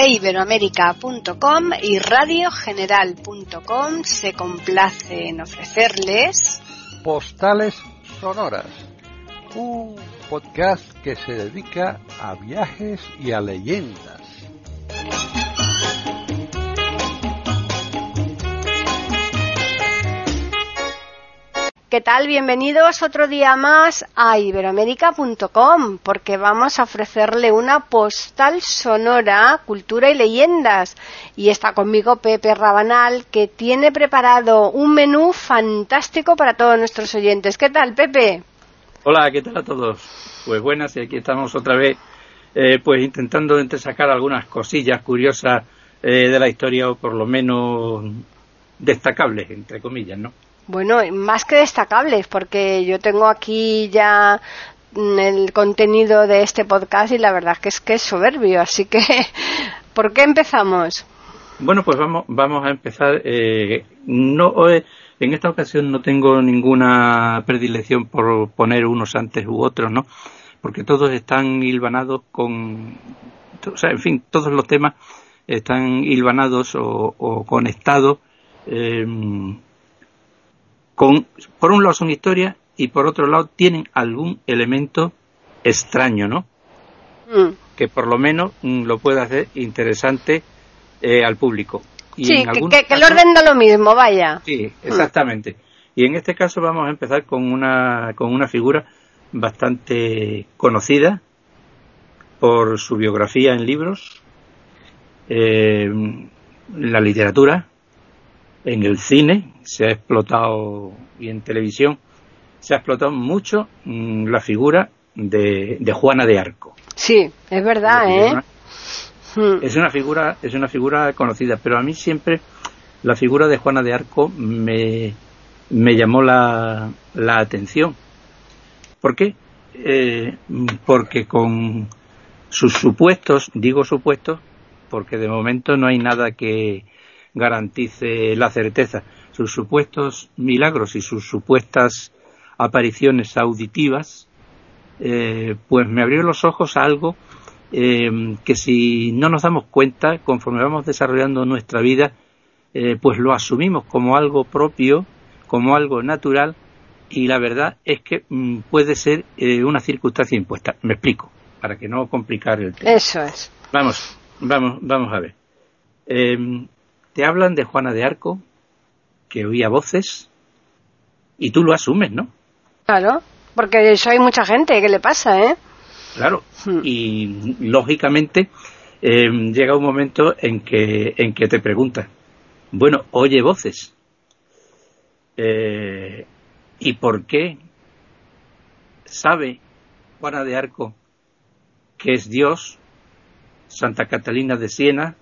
iberoamerica.com y radiogeneral.com se complace en ofrecerles Postales Sonoras, un podcast que se dedica a viajes y a leyendas. ¿Qué tal? Bienvenidos otro día más a iberoamerica.com, porque vamos a ofrecerle una postal sonora, cultura y leyendas. Y está conmigo Pepe Rabanal, que tiene preparado un menú fantástico para todos nuestros oyentes. ¿Qué tal, Pepe? Hola, ¿qué tal a todos? Pues buenas, y aquí estamos otra vez pues intentando entresacar algunas cosillas curiosas de la historia, o por lo menos destacables, entre comillas, ¿no? Bueno, más que destacables, porque yo tengo aquí ya el contenido de este podcast y la verdad es que es soberbio, así que ¿por qué empezamos? Bueno, pues vamos a empezar. En esta ocasión no tengo ninguna predilección por poner unos antes u otros, ¿no? Porque todos están hilvanados o sea, en fin, todos los temas están hilvanados o conectados. Por un lado son historias y por otro lado tienen algún elemento extraño, ¿no? Que por lo menos lo puede hacer interesante al público. Y sí, que el orden da lo mismo, vaya. Sí, exactamente. Y en este caso vamos a empezar con una figura bastante conocida por su biografía en libros, la literatura, en el cine se ha explotado, y en televisión se ha explotado mucho la figura de Juana de Arco. Sí, es verdad, Es una figura conocida, pero a mí siempre la figura de Juana de Arco me llamó la atención. ¿Por qué? Porque con sus supuestos, digo supuestos, porque de momento no hay nada que garantice la certeza, sus supuestos milagros y sus supuestas apariciones auditivas, pues me abrió los ojos a algo que si no nos damos cuenta, conforme vamos desarrollando nuestra vida, pues lo asumimos como algo propio, como algo natural, y la verdad es que puede ser una circunstancia impuesta. Me explico, para que no complicar el tema. Eso es. Vamos a ver. Te hablan de Juana de Arco, que oía voces, y tú lo asumes, ¿no? Claro, porque eso hay mucha gente que le pasa, ¿eh? Claro, y lógicamente llega un momento en que te preguntas, bueno, oye voces, ¿y por qué sabe Juana de Arco que es Dios, Santa Catalina de Siena,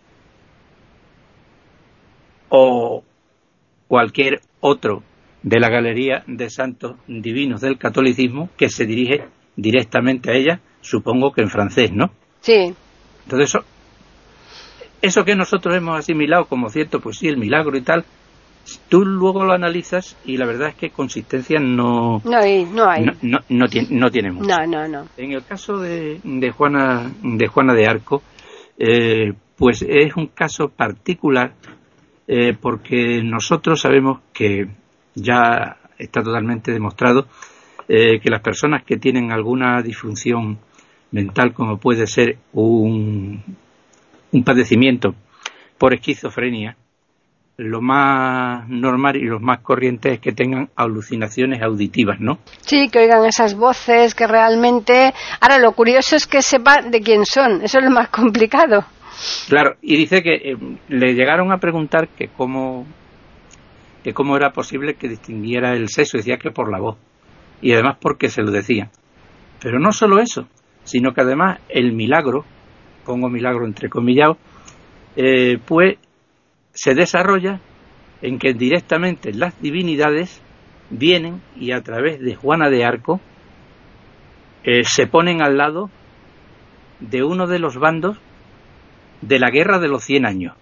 o cualquier otro de la galería de santos divinos del catolicismo que se dirige directamente a ella, supongo que en francés, ¿no? Sí. Entonces eso que nosotros hemos asimilado como cierto, pues sí, el milagro y tal, tú luego lo analizas y la verdad es que consistencia no hay. No tiene mucho. No. En el caso de Juana de Arco, pues es un caso particular. Porque nosotros sabemos que ya está totalmente demostrado que las personas que tienen alguna disfunción mental, como puede ser un padecimiento por esquizofrenia, lo más normal y lo más corriente es que tengan alucinaciones auditivas, ¿no? Sí, que oigan esas voces que realmente... Ahora, lo curioso es que sepan de quién son, eso es lo más complicado. Claro, y dice que le llegaron a preguntar que cómo era posible que distinguiera el sexo, decía que por la voz, y además porque se lo decían. Pero no solo eso, sino que además el milagro, pongo milagro entrecomillado, pues se desarrolla en que directamente las divinidades vienen y a través de Juana de Arco se ponen al lado de uno de los bandos de la Guerra de los 100 años.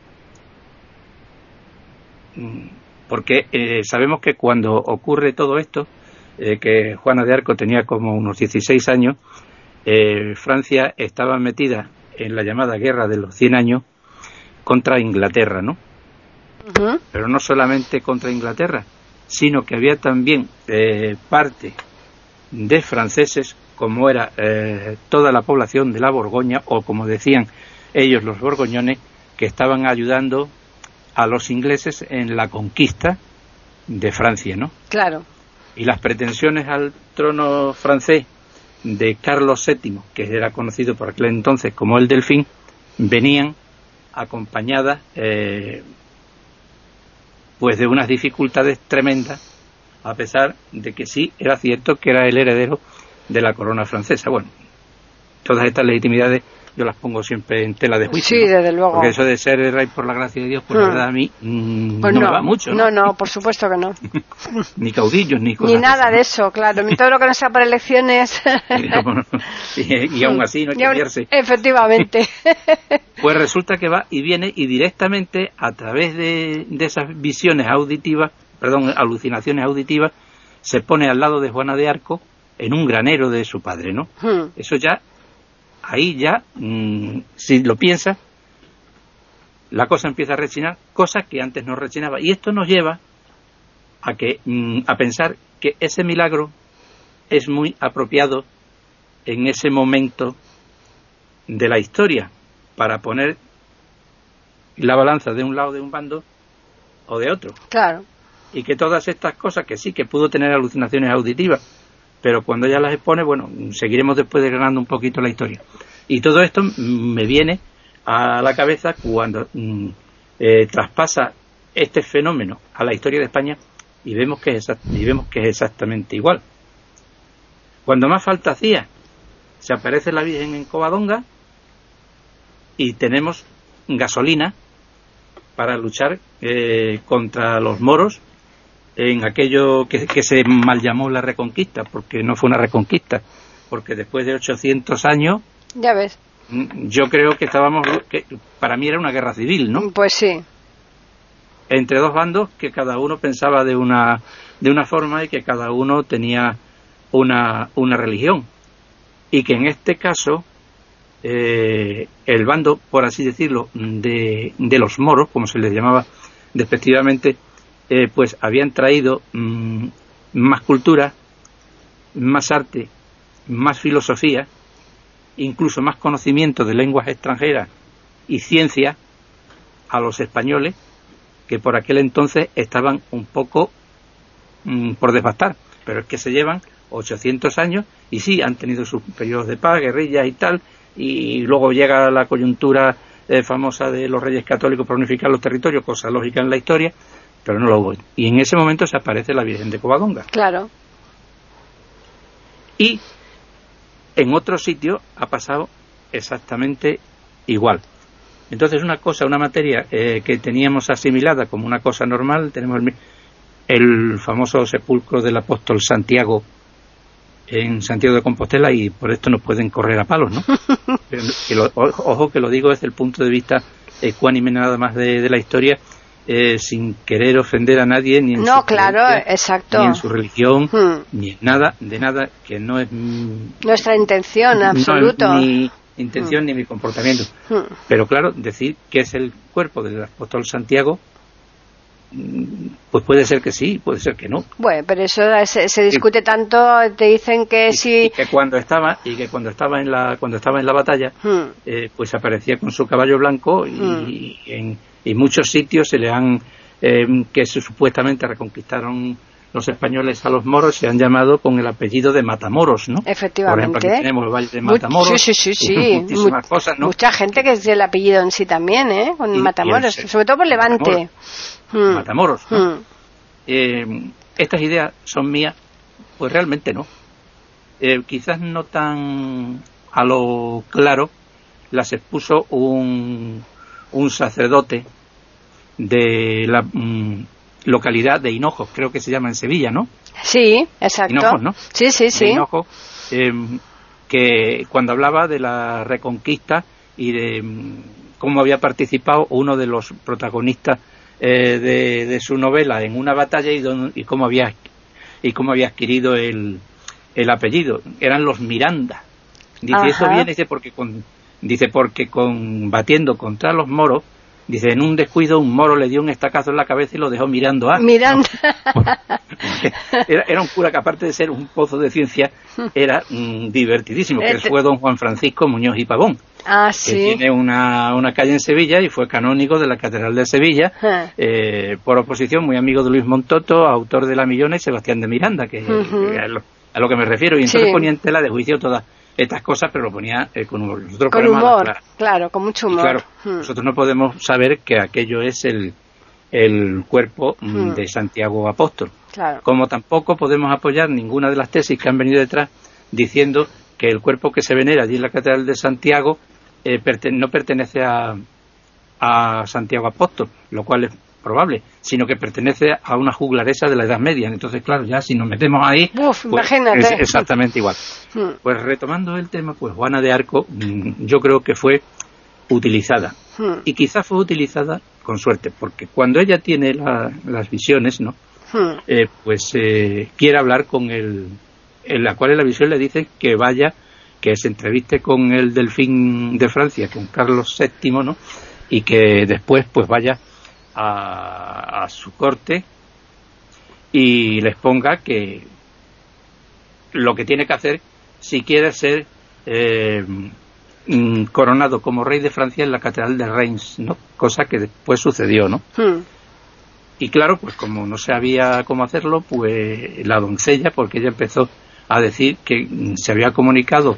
Porque sabemos que cuando ocurre todo esto, que Juana de Arco tenía como unos 16 años, Francia estaba metida en la llamada Guerra de los 100 años, contra Inglaterra, ¿no? Uh-huh. Pero no solamente contra Inglaterra, sino que había también parte de franceses, como era toda la población de la Borgoña, o como decían ellos los borgoñones, que estaban ayudando a los ingleses en la conquista de Francia, ¿no? Claro. Y las pretensiones al trono francés de Carlos VII, que era conocido por aquel entonces como el Delfín, venían acompañadas pues de unas dificultades tremendas, a pesar de que sí era cierto que era el heredero de la corona francesa. Bueno, todas estas legitimidades yo las pongo siempre en tela de juicio. Sí, ¿no? desde luego. Porque eso de ser el rey por la gracia de Dios, pues la verdad a mí pues no me va mucho. No, por supuesto que no. Ni caudillos, ni cosas. Ni nada así, ¿no? de eso, claro. Todo lo que no sea por elecciones. y aún así no hay que fiarse. Efectivamente. Pues resulta que va y viene y directamente a través de esas visiones auditivas, alucinaciones auditivas, se pone al lado de Juana de Arco en un granero de su padre, ¿no? Eso ya, ahí ya, si lo piensas, la cosa empieza a rechinar, cosa que antes no rechinaba. Y esto nos lleva a pensar que ese milagro es muy apropiado en ese momento de la historia, para poner la balanza de un lado de un bando o de otro. Claro. Y que todas estas cosas, que sí, que pudo tener alucinaciones auditivas, pero cuando ya las expone, bueno, seguiremos después desgranando un poquito la historia. Y todo esto me viene a la cabeza cuando traspasa este fenómeno a la historia de España y vemos que es exactamente igual. Cuando más falta hacía, se aparece la Virgen en Covadonga y tenemos gasolina para luchar contra los moros en aquello que se mal llamó la Reconquista, porque no fue una reconquista, porque después de 800 años, ya ves, yo creo que para mí era una guerra civil, ¿no? Pues sí. Entre dos bandos que cada uno pensaba de una forma y que cada uno tenía una religión, y que en este caso el bando, por así decirlo, de los moros, como se les llamaba despectivamente, pues habían traído más cultura, más arte, más filosofía, incluso más conocimiento de lenguas extranjeras y ciencia a los españoles, que por aquel entonces estaban un poco por devastar. Pero es que se llevan 800 años y sí, han tenido sus periodos de paz, guerrillas y tal, y luego llega la coyuntura famosa de los reyes católicos para unificar los territorios, cosa lógica en la historia, pero no lo hubo. Y en ese momento se aparece la Virgen de Covadonga. Claro. Y en otro sitio ha pasado exactamente igual. Entonces una materia que teníamos asimilada como una cosa normal, tenemos el famoso sepulcro del apóstol Santiago en Santiago de Compostela, y por esto nos pueden correr a palos, ¿no? Pero ojo que lo digo desde el punto de vista ecuánime nada más de la historia, sin querer ofender a nadie, ni en no, claro, exacto, ni en su religión, ni en nada, que no es nuestra intención, absoluto. No es mi intención ni mi comportamiento. Pero claro, decir que es el cuerpo del apóstol Santiago, pues puede ser que sí, puede ser que no. Bueno, pero eso se discute tanto, te dicen que sí. Y que cuando estaba en la batalla, pues aparecía con su caballo blanco y en muchos sitios se le han que supuestamente reconquistaron los españoles a los moros, se han llamado con el apellido de Matamoros, ¿no? Efectivamente. Por ejemplo, aquí tenemos el Valle de Matamoros. Sí. Muchísimas cosas, ¿no? Mucha gente que es el apellido en sí también, con Matamoros, sobre todo por Levante. Matamoros, ¿no? Estas ideas son mías, pues realmente no. Quizás no tan a lo claro las expuso un sacerdote de la localidad de Hinojos, creo que se llama en Sevilla, ¿no? Sí, exacto. Hinojos, ¿no? Sí. De Hinojos, que cuando hablaba de la Reconquista y de cómo había participado uno de los protagonistas de su novela en una batalla y cómo había adquirido el apellido. Eran los Miranda. Dice, eso viene porque combatiendo contra los moros Dice, en un descuido un moro le dio un estacazo en la cabeza y lo dejó mirando a... Mirando. Era un cura que, aparte de ser un pozo de ciencia, era divertidísimo, que fue don Juan Francisco Muñoz y Pavón. Ah, sí. Que tiene una calle en Sevilla y fue canónigo de la Catedral de Sevilla, por oposición, muy amigo de Luis Montoto, autor de La Millona, y Sebastián de Miranda, que a lo que me refiero. Y entonces ponía en tela de juicio todas estas cosas, pero lo ponía con humor. Nosotros con humor, claro, con mucho humor. Y claro, nosotros no podemos saber que aquello es el cuerpo de Santiago Apóstol. Claro. Como tampoco podemos apoyar ninguna de las tesis que han venido detrás diciendo que el cuerpo que se venera allí en la Catedral de Santiago no pertenece a Santiago Apóstol, lo cual es probable, sino que pertenece a una juglaresa de la Edad Media. Entonces, claro, ya si nos metemos ahí, pues imagínate. Es exactamente igual. Pues retomando el tema, pues Juana de Arco yo creo que fue utilizada, y quizás fue utilizada con suerte, porque cuando ella tiene las visiones, ¿no? Pues quiere hablar con en la cual en la visión le dice que vaya, que se entreviste con el delfín de Francia, con Carlos VII, ¿no? Y que después pues vaya a su corte y les ponga que lo que tiene que hacer si quiere ser coronado como rey de Francia en la Catedral de Reims, ¿no? Cosa que después sucedió, ¿no? Y claro, pues como no sabía cómo hacerlo, pues la doncella, porque ella empezó a decir que se había comunicado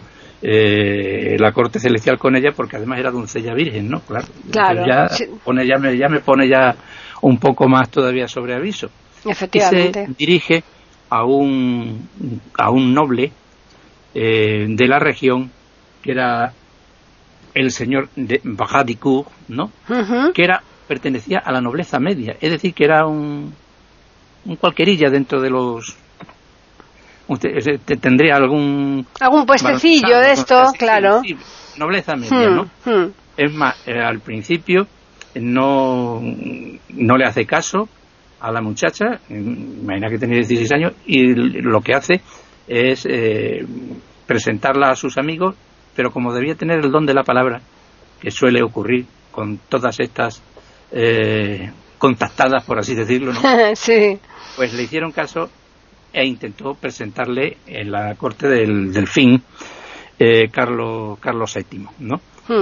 la corte celestial con ella, porque además era doncella virgen, ¿no? Claro. Ya, sí. Me pone ya un poco más todavía sobre aviso. Efectivamente. Y se dirige a un noble de la región, que era el señor de Bajadicourt, ¿no? Que pertenecía a la nobleza media, es decir, que era un cualquierilla dentro de los... Usted tendría algún puestecillo de esto, claro. Sí, nobleza media, ¿no? Es más, al principio no le hace caso a la muchacha, imagina que tenía 16 años, y lo que hace es presentarla a sus amigos, pero como debía tener el don de la palabra, que suele ocurrir con todas estas contactadas, por así decirlo, ¿no? Sí. Pues le hicieron caso e intentó presentarle en la corte del delfín Carlos VII, ¿no?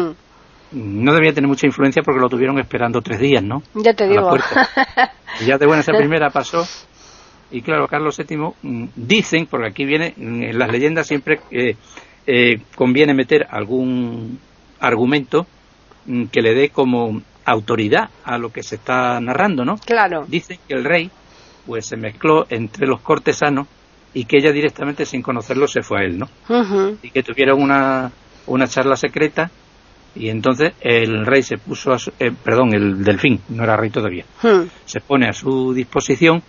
No debía tener mucha influencia porque lo tuvieron esperando 3 días, ¿no? Ya te digo. Y ya de buena esa primera pasó. Y claro, Carlos VII, dicen, porque aquí viene, en las leyendas siempre conviene meter algún argumento que le dé como autoridad a lo que se está narrando, ¿no? Claro. Dicen que el rey pues se mezcló entre los cortesanos y que ella directamente, sin conocerlo, se fue a él, ¿no? Y que tuvieron una charla secreta, y entonces el rey se puso el delfín, no era rey todavía, se pone a su disposición.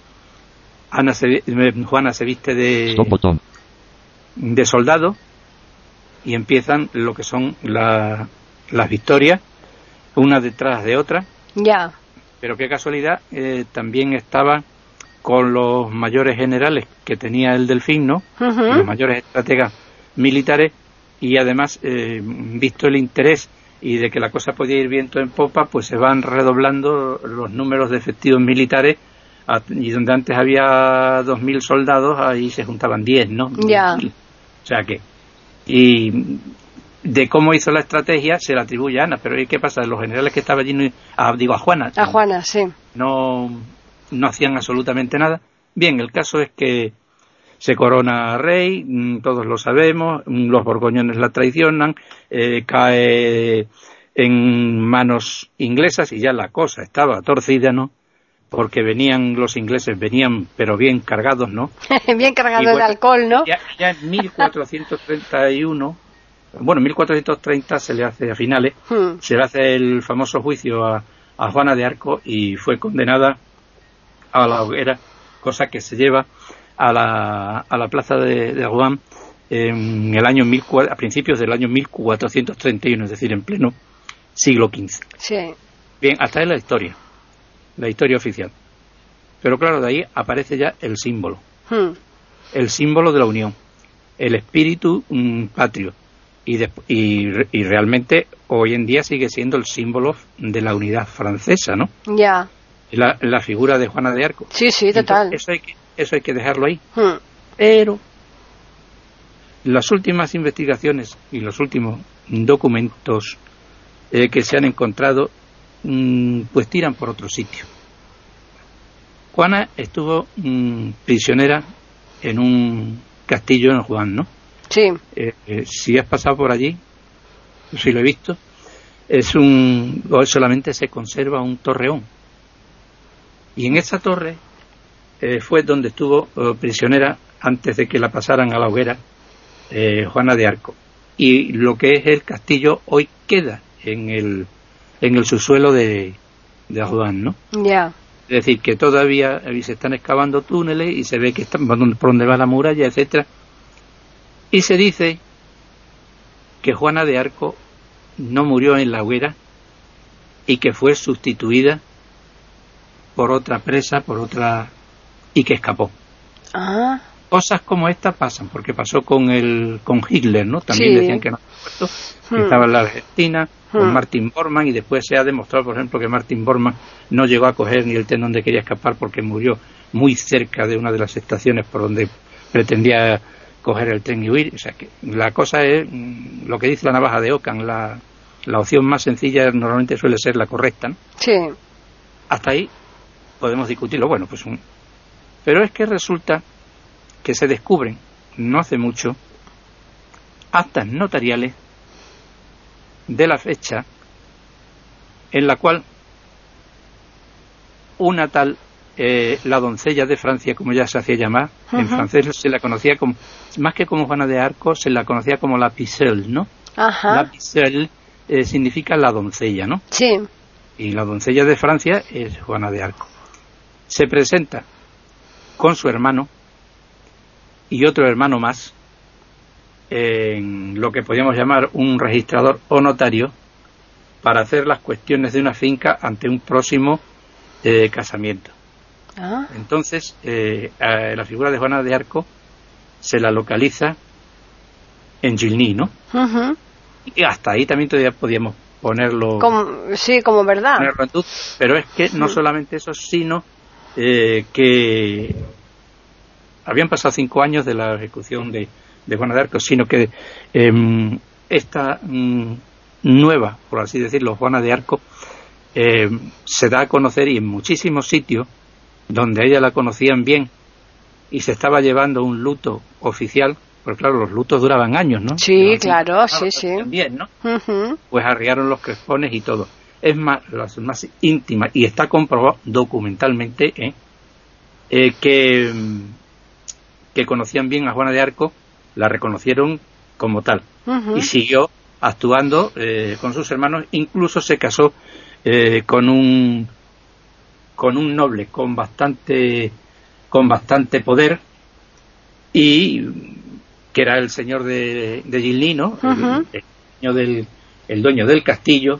Juana se viste de soldado y empiezan lo que son las victorias, una detrás de otra. Ya. Pero qué casualidad, también estaba con los mayores generales que tenía el delfín, ¿no? Los mayores estrategas militares, y además, visto el interés y de que la cosa podía ir viento en popa, pues se van redoblando los números de efectivos militares, y donde antes había 2.000 soldados, ahí se juntaban 10, ¿no? Ya. O sea que... Y de cómo hizo la estrategia se la atribuye a Ana, pero ¿qué pasa? Los generales que estaban allí, a Juana. A Juana, sí. No hacían absolutamente nada. Bien, el caso es que se corona rey, todos lo sabemos, los borgoñones la traicionan, cae en manos inglesas y ya la cosa estaba torcida, ¿no? Porque los ingleses venían, pero bien cargados, ¿no? Bien cargados de alcohol, ¿no? Ya en 1431, bueno, en 1430 se le hace, a finales, se le hace el famoso juicio a Juana de Arco, y fue condenada a la hoguera, cosa que se lleva a la plaza de Rouen en el año a principios del año 1431, es decir, en pleno siglo XV. Sí. Bien, hasta ahí la historia oficial. Pero claro, de ahí aparece ya el símbolo. El símbolo de la unión, el espíritu patrio, y realmente hoy en día sigue siendo el símbolo de la unidad francesa, ¿no? Ya. La figura de Juana de Arco. Sí, total. Entonces, eso hay que dejarlo ahí. Pero las últimas investigaciones y los últimos documentos que se han encontrado pues tiran por otro sitio. Juana estuvo prisionera en un castillo en Juan, ¿no? Sí. Si has pasado por allí, si lo he visto, solamente se conserva un torreón. Y en esa torre fue donde estuvo prisionera antes de que la pasaran a la hoguera Juana de Arco. Y lo que es el castillo hoy queda en el subsuelo de Juan, ¿no? Ya. Es decir, que todavía se están excavando túneles y se ve que están por donde va la muralla, etcétera. Y se dice que Juana de Arco no murió en la hoguera y que fue sustituida por otra presa, y que escapó. Ah. Cosas como esta pasan, porque pasó con Hitler, ¿no? También decían que no había muerto, que estaba en la Argentina, con Martin Bormann, y después se ha demostrado, por ejemplo, que Martin Bormann no llegó a coger ni el tren donde quería escapar porque murió muy cerca de una de las estaciones por donde pretendía coger el tren y huir. O sea que la cosa es lo que dice la navaja de Ockham, la opción más sencilla normalmente suele ser la correcta, ¿no? Sí. Hasta ahí podemos discutirlo. Bueno, pues pero es que resulta que se descubren no hace mucho actas notariales de la fecha en la cual una tal la doncella de Francia, como ya se hacía llamar, en francés se la conocía como, más que como Juana de Arco, se la conocía como la Pucelle, ¿no? Ajá. La Pucelle significa la doncella, ¿no? Sí. Y la doncella de Francia es Juana de Arco. Se presenta con su hermano y otro hermano más en lo que podríamos llamar un registrador o notario para hacer las cuestiones de una finca ante un próximo casamiento. Ah. Entonces, la figura de Juana de Arco se la localiza en Gilny, ¿no? Uh-huh. Y hasta ahí también todavía podíamos ponerlo, como verdad. Ponerlo en duda, pero es que no solamente eso, sino que habían pasado 5 años de la ejecución de Juana de Arco, sino que esta nueva, por así decirlo, Juana de Arco, se da a conocer, y en muchísimos sitios donde a ella la conocían bien y se estaba llevando un luto oficial, porque claro, los lutos duraban años, ¿no? Sí, claro, sí. Bien, ¿no? Uh-huh. Pues arriaron los crespones y todo. Es más, las más íntimas, y está comprobado documentalmente que conocían bien a Juana de Arco, la reconocieron como tal. Uh-huh. Y siguió actuando con sus hermanos, incluso se casó con un noble con bastante poder, y que era el señor de Gilny, ¿no? Uh-huh. el dueño del castillo,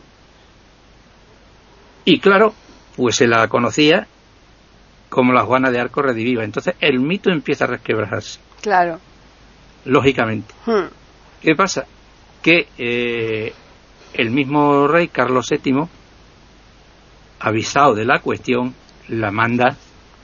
y claro, pues se la conocía como la Juana de Arco redivida. Entonces el mito empieza a resquebrajarse. Claro. Lógicamente. ¿Qué pasa? Que el mismo rey Carlos VII, avisado de la cuestión, la manda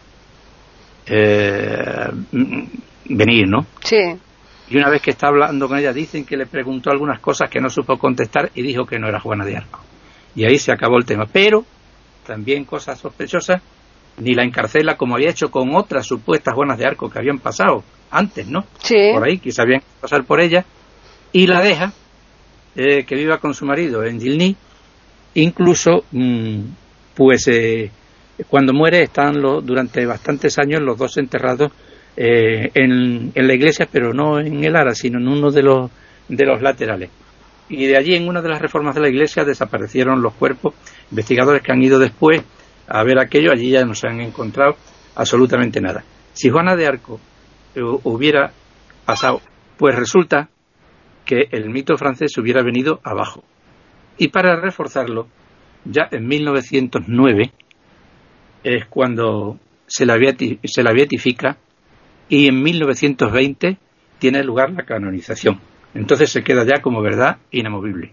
venir, ¿no? Sí. Y una vez que está hablando con ella, dicen que le preguntó algunas cosas que no supo contestar y dijo que no era Juana de Arco. Y ahí se acabó el tema. Pero también cosas sospechosas, ni la encarcela como había hecho con otras supuestas Juanas de Arco que habían pasado antes, ¿no? Sí. Por ahí, que sabían pasar por ella, y la deja que viva con su marido en Gilny. Incluso cuando muere están durante bastantes años los dos enterrados en la iglesia, pero no en el ara, sino en uno de los laterales. Y de allí, en una de las reformas de la iglesia, desaparecieron los cuerpos. Investigadores que han ido después a ver aquello, allí ya no se han encontrado absolutamente nada. Si Juana de Arco hubiera pasado, pues resulta que el mito francés hubiera venido abajo. Y para reforzarlo, ya en 1909 es cuando se la beatifica, y en 1920 tiene lugar la canonización. entonces se queda ya como verdad inamovible.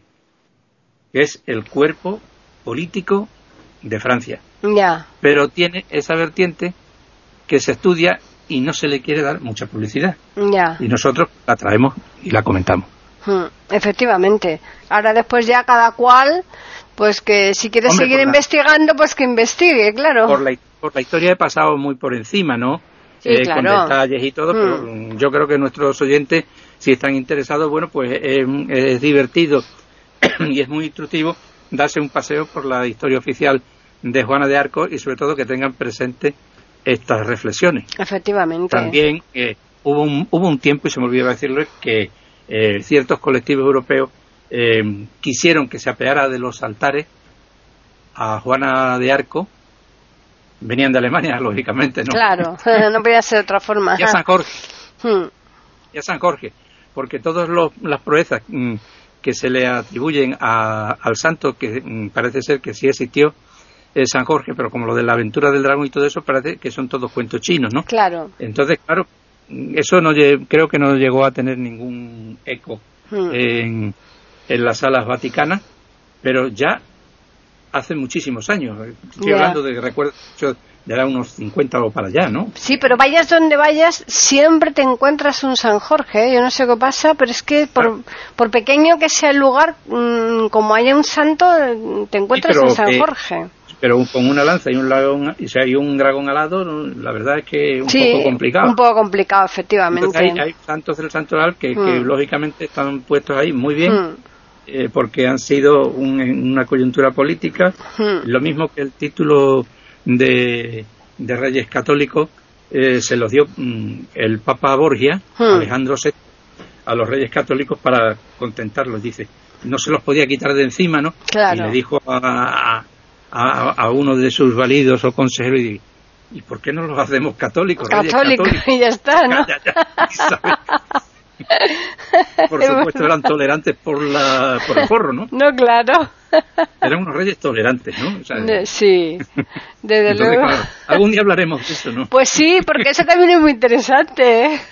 Es el cuerpo político de Francia. Ya. Pero tiene esa vertiente que se estudia y no se le quiere dar mucha publicidad. Ya. Y nosotros la traemos y la comentamos. Efectivamente. Ahora después ya cada cual, pues que si quiere seguir investigando, pues que investigue, claro. Por la historia he pasado muy por encima, ¿no? Sí, claro. Con detalles y todo, pero yo creo que nuestros oyentes, si están interesados, bueno, pues es divertido y es muy instructivo darse un paseo por la historia oficial de Juana de Arco y sobre todo que tengan presente estas reflexiones. Efectivamente. También hubo un tiempo, y se me olvidaba decirlo, que ciertos colectivos europeos quisieron que se apeara de los altares a Juana de Arco. Venían de Alemania, lógicamente, ¿no? Claro, no podía ser de otra forma. Y a San Jorge. Y a San Jorge, porque todas las proezas que se le atribuyen al santo, que parece ser que sí existió, San Jorge, pero como lo de la aventura del dragón y todo eso, parece que son todos cuentos chinos, ¿no? Claro. Entonces, claro, eso creo que no llegó a tener ningún eco en las salas vaticanas, pero ya hace muchísimos años. Estoy hablando de, recuerdo, de unos 50 o para allá, ¿no? Sí, pero vayas donde vayas, siempre te encuentras un San Jorge, ¿eh? Yo no sé qué pasa, pero es que por pequeño que sea el lugar, como haya un santo, te encuentras un San Jorge. Pero con una lanza y un dragón, y si hay un dragón alado, la verdad es que es un poco complicado. Un poco complicado, efectivamente. Entonces hay santos del santoral que lógicamente están puestos ahí muy bien, porque han sido una coyuntura política, lo mismo que el título de Reyes Católicos se los dio el Papa Borgia, Alejandro VI, a los Reyes Católicos para contentarlos, dice. No se los podía quitar de encima, ¿no? Claro. Y le dijo a uno de sus validos o consejeros, ¿y por qué no los hacemos católicos? Católicos, y ya está, ¿no? Por supuesto eran tolerantes por el porro, ¿no? No, claro. Eran unos reyes tolerantes, ¿no? O sea, sí, desde entonces, luego. Claro, algún día hablaremos de eso, ¿no? Pues sí, porque eso también es muy interesante, ¿eh?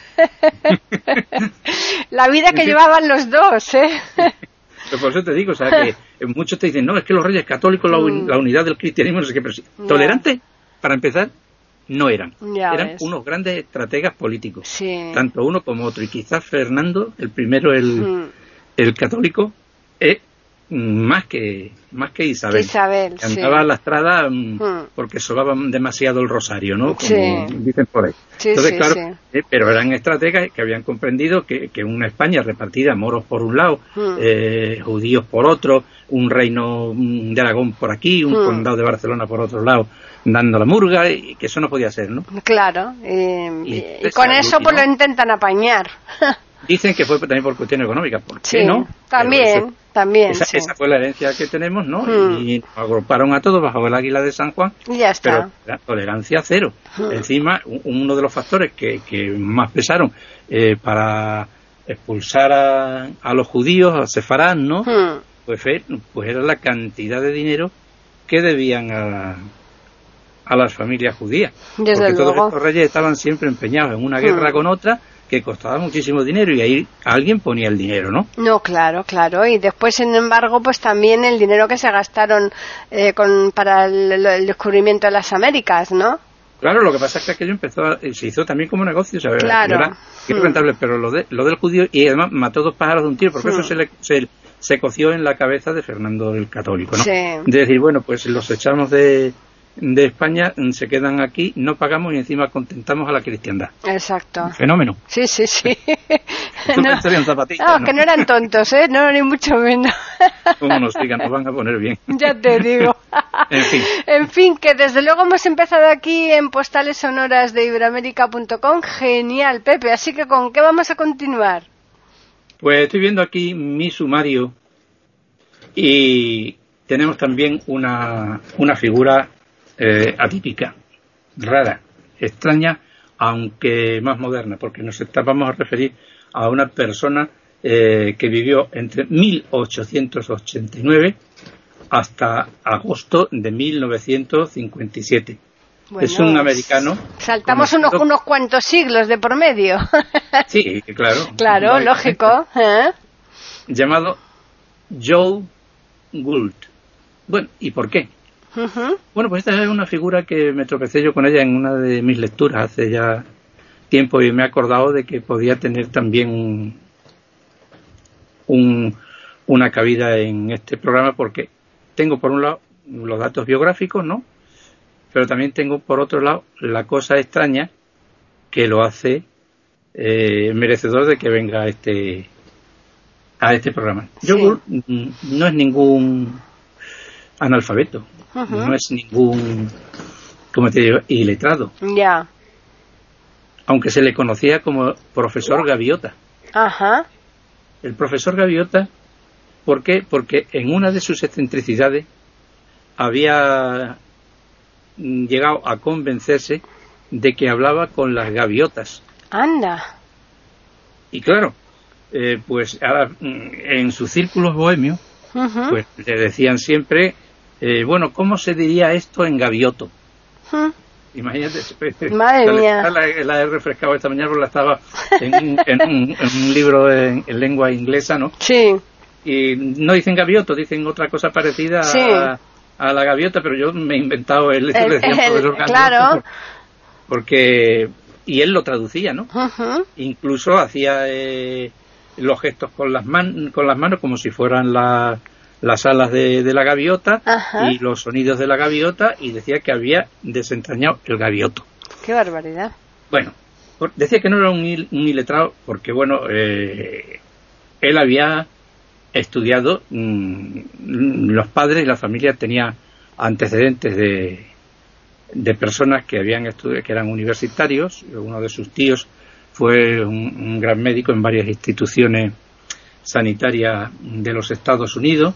La vida que llevaban los dos, ¿eh? Pero por eso te digo, o sea, que muchos te dicen, no, es que los reyes católicos, la unidad del cristianismo, no sé qué, pero sí. Tolerantes, para empezar, no eran. Eran unos grandes estrategas políticos. Sí. Tanto uno como otro. Y quizás Fernando, el primero, el católico, es más que Isabel. Que andaba lastrada porque sobaban demasiado el rosario, ¿no? Como dicen por ahí. Entonces, claro, pero eran estrategas que habían comprendido que una España repartida, moros por un lado, judíos por otro, un reino de Aragón por aquí, un condado de Barcelona por otro lado, dando la murga, y que eso no podía ser, ¿no? Claro, y con eso pues lo intentan apañar. Dicen que fue también por cuestiones económicas, ¿por qué no? También. Esa fue la herencia que tenemos, ¿no? Y nos agruparon a todos bajo el águila de San Juan. Y ya está. Pero la tolerancia cero. Encima, uno de los factores que más pesaron para expulsar a los judíos, a Sefarad, ¿no? Pues era la cantidad de dinero que debían a las familias judías. Desde porque luego. Todos estos reyes estaban siempre empeñados en una guerra con otra, que costaba muchísimo dinero, y ahí alguien ponía el dinero, ¿no? No, claro. Y después, sin embargo, pues también el dinero que se gastaron para el descubrimiento de las Américas, ¿no? Claro, lo que pasa es que aquello se hizo también como negocio, ¿sabes? Claro. Era rentable, pero lo del judío, y además mató 2 pájaros de un tiro, porque eso se coció en la cabeza de Fernando el Católico, ¿no? Sí. De decir, bueno, pues los echamos de España, se quedan aquí, no pagamos y encima contentamos a la cristiandad. Exacto. Fenómeno. Sí. No, que no eran tontos, ¿eh? No, ni mucho menos. Como nos digan, nos van a poner bien. Ya te digo. En fin, que desde luego hemos empezado aquí en Postales Sonoras de Iberoamérica.com. Genial, Pepe. Así que, ¿con qué vamos a continuar? Pues estoy viendo aquí mi sumario y tenemos también una figura atípica, rara, extraña, aunque más moderna, porque nos vamos a referir a una persona que vivió entre 1889 hasta agosto de 1957. Bueno, es un americano. Saltamos unos cuantos siglos de por medio. Sí, claro. Claro, lógico. Llamado Joe Gould. Bueno, ¿y por qué? Bueno, pues esta es una figura que me tropecé yo con ella en una de mis lecturas hace ya tiempo y me he acordado de que podía tener también una cabida en este programa, porque tengo por un lado los datos biográficos, ¿no? Pero también tengo por otro lado la cosa extraña que lo hace merecedor de que venga a este programa. Sí. Joe no es ningún analfabeto, no es ningún, como te digo, iletrado. Ya. Aunque se le conocía como profesor Gaviota. Ajá. El profesor Gaviota, ¿por qué? Porque en una de sus excentricidades había llegado a convencerse de que hablaba con las gaviotas. Anda. Y claro, pues ahora, en sus círculos bohemios, pues le decían siempre, bueno, ¿cómo se diría esto en gavioto? Imagínate. Madre mía. La he refrescado esta mañana porque la estaba en un libro en lengua inglesa, ¿no? Sí. Y no dicen gavioto, dicen otra cosa parecida a la gaviota, pero yo me he inventado el profesor Gavioto. Claro. Porque y él lo traducía, ¿no? Incluso hacía los gestos con las manos como si fueran las alas de la gaviota y los sonidos de la gaviota, y decía que había desentrañado el gavioto. ¡Qué barbaridad! Bueno, decía que no era un iletrado porque, bueno, él había estudiado, los padres y la familia tenían antecedentes de personas que habían estudiado, que eran universitarios. Uno de sus tíos fue un gran médico en varias instituciones sanitarias de los Estados Unidos,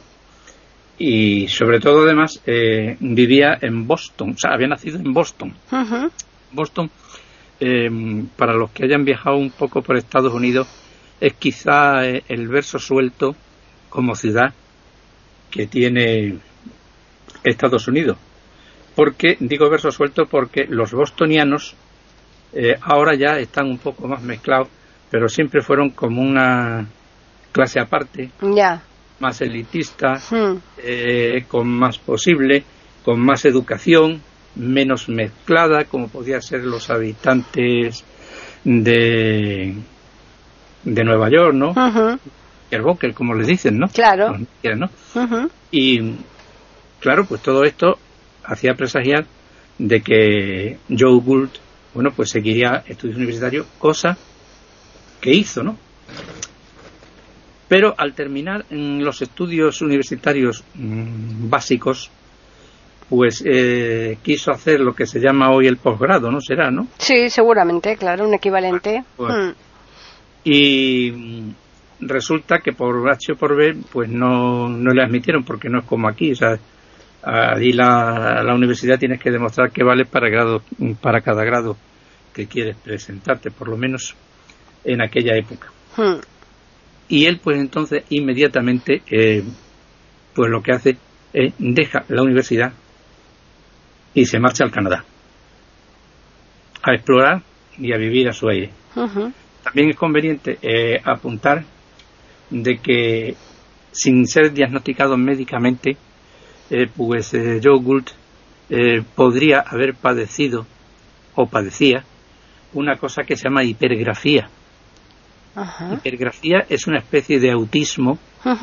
y sobre todo además vivía en Boston, o sea, había nacido en Boston. Boston, para los que hayan viajado un poco por Estados Unidos, es quizá el verso suelto como ciudad que tiene Estados Unidos. Porque digo verso suelto porque los bostonianos ahora ya están un poco más mezclados, pero siempre fueron como una clase aparte, más elitista, con más posible, con más educación, menos mezclada, como podían ser los habitantes de Nueva York, ¿no? El Boker, como les dicen, ¿no? Claro. ¿No? Y claro, pues todo esto hacía presagiar de que Joe Gould, bueno, pues seguiría estudios universitarios, cosa que hizo, ¿no? Pero al terminar los estudios universitarios básicos, pues quiso hacer lo que se llama hoy el posgrado, ¿no? Será, ¿no? Sí, seguramente, claro, un equivalente. Pues, y resulta que por H o por B, pues no le admitieron, porque no es como aquí, o sea, allí la universidad tienes que demostrar que vale para cada grado que quieres presentarte, por lo menos en aquella época. Y él, pues entonces, inmediatamente, pues lo que hace es deja la universidad y se marcha al Canadá a explorar y a vivir a su aire. También es conveniente apuntar de que, sin ser diagnosticado médicamente, pues Joe Gould podría haber padecido o padecía una cosa que se llama hipergrafía. Hipergrafía es una especie de autismo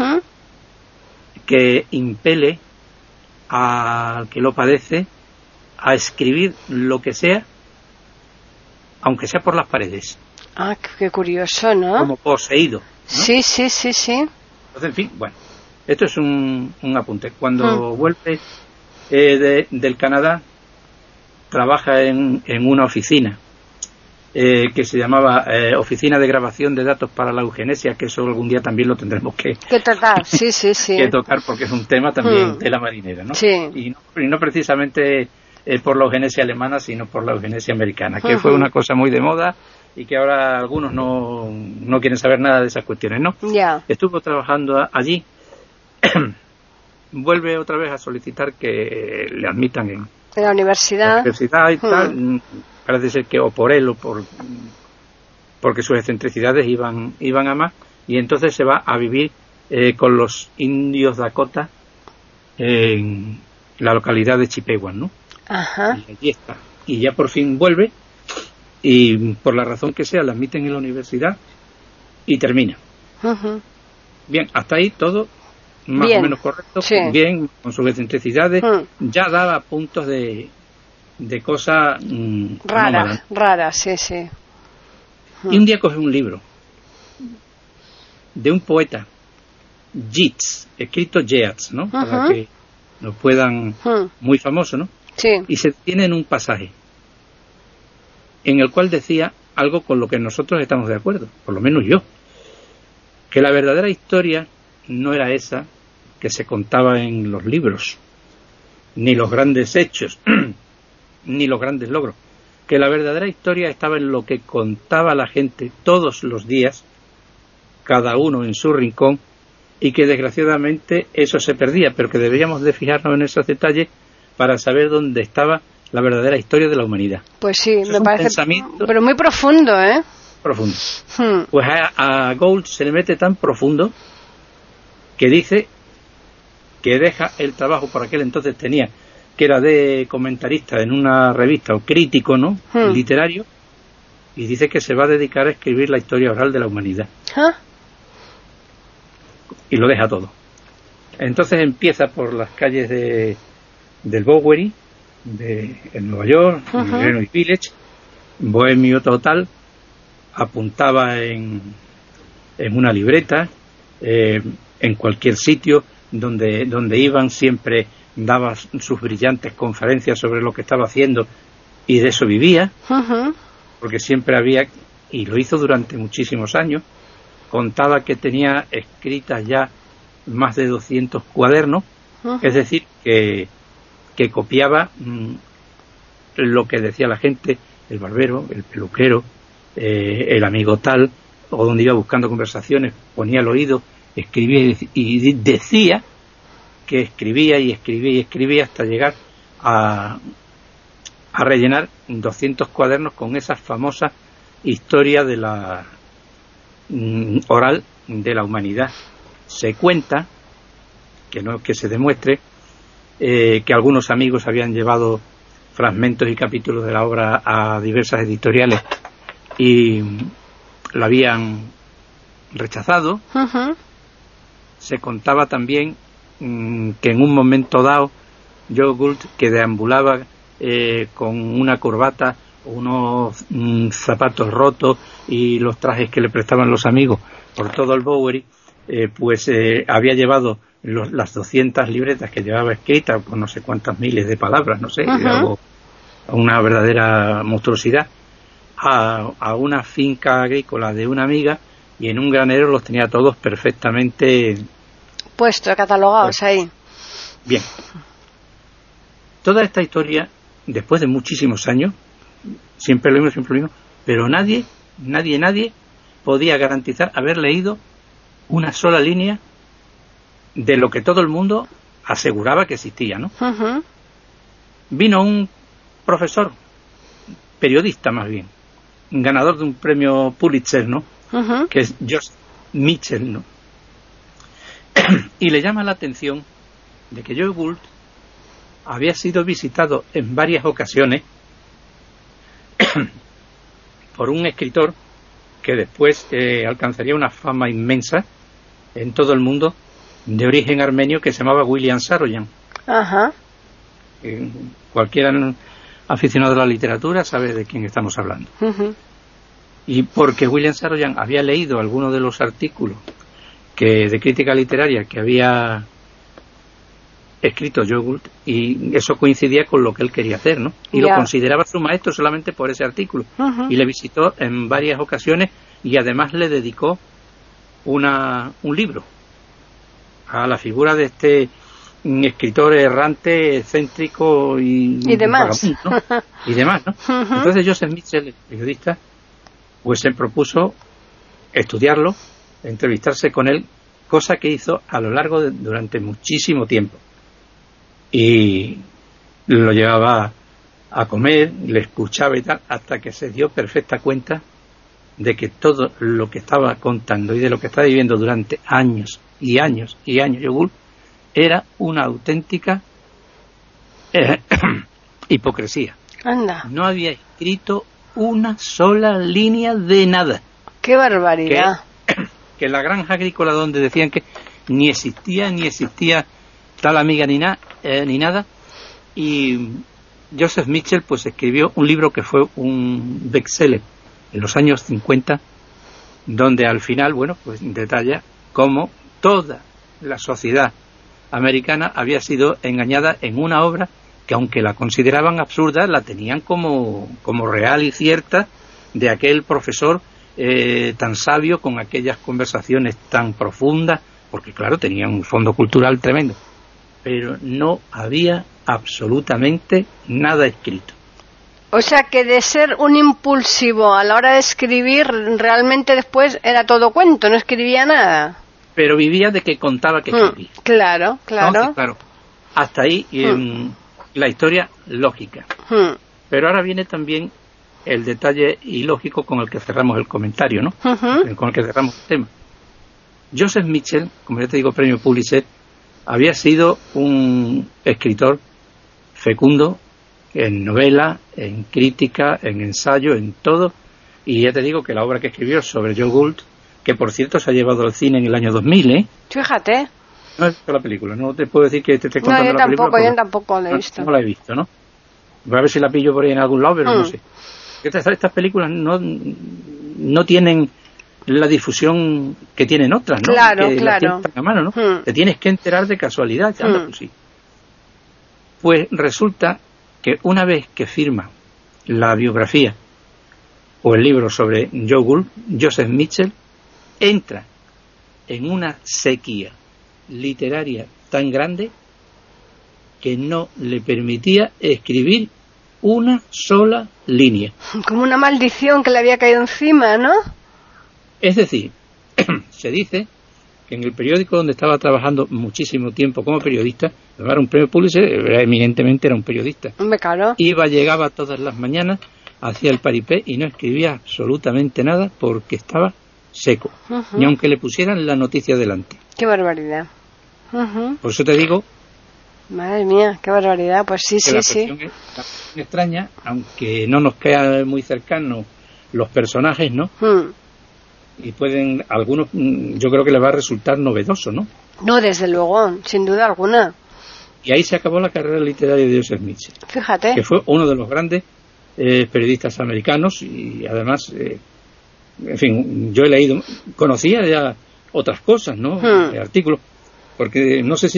que impele al que lo padece a escribir lo que sea, aunque sea por las paredes. Ah, qué curioso, ¿no? Como poseído, ¿no? Sí. Entonces, en fin, bueno, esto es un apunte. Cuando vuelve del Canadá, trabaja en una oficina que se llamaba Oficina de Grabación de Datos para la Eugenesia, que eso algún día también lo tendremos que tocar, sí. que tocar, porque es un tema también de la marinera, ¿no? Sí. Y no precisamente por la eugenesia alemana, sino por la eugenesia americana, que fue una cosa muy de moda y que ahora algunos no quieren saber nada de esas cuestiones, ¿no? Estuvo trabajando allí, vuelve otra vez a solicitar que le admitan En la universidad y tal, parece ser que o por él o porque sus excentricidades iban a más, y entonces se va a vivir con los indios Dakota en la localidad de Chippewa, ¿no? Ajá. Y allí está. Y ya por fin vuelve, y por la razón que sea la admiten en la universidad y termina. Uh-huh. Bien, hasta ahí todo más bien. O menos correcto, sí. Bien, con sus excentricidades, ya daba puntos de cosas raras, sí. Y un día coge un libro de un poeta, Yeats, escrito Yeats, ¿no? Para que nos puedan, muy famoso, ¿no? Sí. Y se detiene en un pasaje en el cual decía algo con lo que nosotros estamos de acuerdo, por lo menos yo, que la verdadera historia no era esa que se contaba en los libros, ni los grandes hechos, ni los grandes logros, que la verdadera historia estaba en lo que contaba la gente todos los días, cada uno en su rincón, y que desgraciadamente eso se perdía, pero que deberíamos de fijarnos en esos detalles para saber dónde estaba la verdadera historia de la humanidad. Pues sí, eso me parece, pensamiento pero muy profundo, ¿eh? Profundo. Pues a Gould se le mete tan profundo que dice que deja el trabajo por aquel entonces tenía, que era de comentarista en una revista o crítico, ¿no? Literario, y dice que se va a dedicar a escribir la historia oral de la humanidad. Y lo deja todo. Entonces empieza por las calles del Bowery, en Nueva York, en Greenwich Village, bohemio total, apuntaba en una libreta, en cualquier sitio donde iban siempre daba sus brillantes conferencias sobre lo que estaba haciendo, y de eso vivía, porque siempre había, y lo hizo durante muchísimos años, contaba que tenía escritas ya más de 200 cuadernos, es decir, que copiaba lo que decía la gente, el barbero, el peluquero, el amigo tal, o donde iba buscando conversaciones, ponía el oído, escribía y decía que escribía y escribía y escribía hasta llegar a rellenar 200 cuadernos con esas famosas historias de la oral de la humanidad. Se cuenta, que no es que se demuestre, que algunos amigos habían llevado fragmentos y capítulos de la obra a diversas editoriales y la habían rechazado. Se contaba también que en un momento dado Joe Gould, que deambulaba con una corbata, unos zapatos rotos y los trajes que le prestaban los amigos por todo el Bowery, pues había llevado las 200 libretas que llevaba escritas con no sé cuántas miles de palabras, no sé, algo, una verdadera monstruosidad, a una finca agrícola de una amiga, y en un granero los tenía todos perfectamente puestos, catalogados ahí. Bien. Toda esta historia, después de muchísimos años, siempre lo mismo, pero nadie podía garantizar haber leído una sola línea de lo que todo el mundo aseguraba que existía, ¿no? Vino un profesor, periodista más bien, ganador de un premio Pulitzer, ¿no? Que es George Mitchell, ¿no? Y le llama la atención de que Joe Gould había sido visitado en varias ocasiones por un escritor que después alcanzaría una fama inmensa en todo el mundo, de origen armenio, que se llamaba William Saroyan. Cualquiera aficionado a la literatura sabe de quién estamos hablando. Y porque William Saroyan había leído algunos de los artículos de crítica literaria que había escrito Joe Gould, y eso coincidía con lo que él quería hacer, ¿no? Y lo consideraba su maestro solamente por ese artículo. Y le visitó en varias ocasiones, y además le dedicó un libro a la figura de este escritor errante, excéntrico y demás, ¿no? Y demás, ¿no? Entonces Joseph Mitchell, el periodista, pues se propuso estudiarlo, entrevistarse con él, cosa que hizo a lo largo durante muchísimo tiempo. Y lo llevaba a comer, le escuchaba y tal, hasta que se dio perfecta cuenta de que todo lo que estaba contando y de lo que estaba viviendo durante años y años y años Joe era una auténtica hipocresía. Anda. No había escrito una sola línea de nada. ¡Qué barbaridad! Que la granja agrícola donde decían que ni existía tal amiga ni nada, y Joseph Mitchell pues escribió un libro que fue un bestseller en los años 50, donde al final, bueno, pues detalla cómo toda la sociedad americana había sido engañada en una obra que, aunque la consideraban absurda, la tenían como real y cierta, de aquel profesor tan sabio, con aquellas conversaciones tan profundas, porque claro, tenía un fondo cultural tremendo, pero no había absolutamente nada escrito. O sea que de ser un impulsivo a la hora de escribir, realmente después era todo cuento, no escribía nada. Pero vivía de que contaba que escribía. Claro. Entonces, claro, hasta ahí la historia lógica. Pero ahora viene también el detalle ilógico con el que cerramos el comentario, ¿no? Con el que cerramos el tema. Joseph Mitchell, como ya te digo, premio Pulitzer, había sido un escritor fecundo en novela, en crítica, en ensayo, en todo, y ya te digo que la obra que escribió sobre Joe Gould, que por cierto se ha llevado al cine en el año 2000, Fíjate. No he visto la película, no te puedo decir que te esté contando la película. No, yo tampoco la he visto. No la he visto, ¿no? Voy a ver si la pillo por ahí en algún lado, pero no sé. Estas películas no tienen la difusión que tienen otras, ¿no? Claro. A mano, ¿no? Te tienes que enterar de casualidad. Pues sí. Pues resulta que una vez que firma la biografía o el libro sobre Joe Gould, Joseph Mitchell entra en una sequía literaria tan grande que no le permitía escribir una sola línea. Como una maldición que le había caído encima, ¿no? Es decir, se dice que en el periódico donde estaba trabajando muchísimo tiempo como periodista, era un premio Pulitzer, eminentemente era un periodista. Claro. Llegaba todas las mañanas, hacía el paripé y no escribía absolutamente nada porque estaba seco, ni aunque le pusieran la noticia delante. ¡Qué barbaridad! Por eso te digo... Madre mía, qué barbaridad, pues sí. La cuestión es extraña, aunque no nos queda muy cercanos los personajes, ¿no? Y pueden, algunos, yo creo que les va a resultar novedoso, ¿no? No, desde luego, sin duda alguna. Y ahí se acabó la carrera literaria de Joseph Mitchell. Fíjate. Que fue uno de los grandes periodistas americanos y además, en fin, yo he leído, conocía ya otras cosas, ¿no? Artículos, porque no sé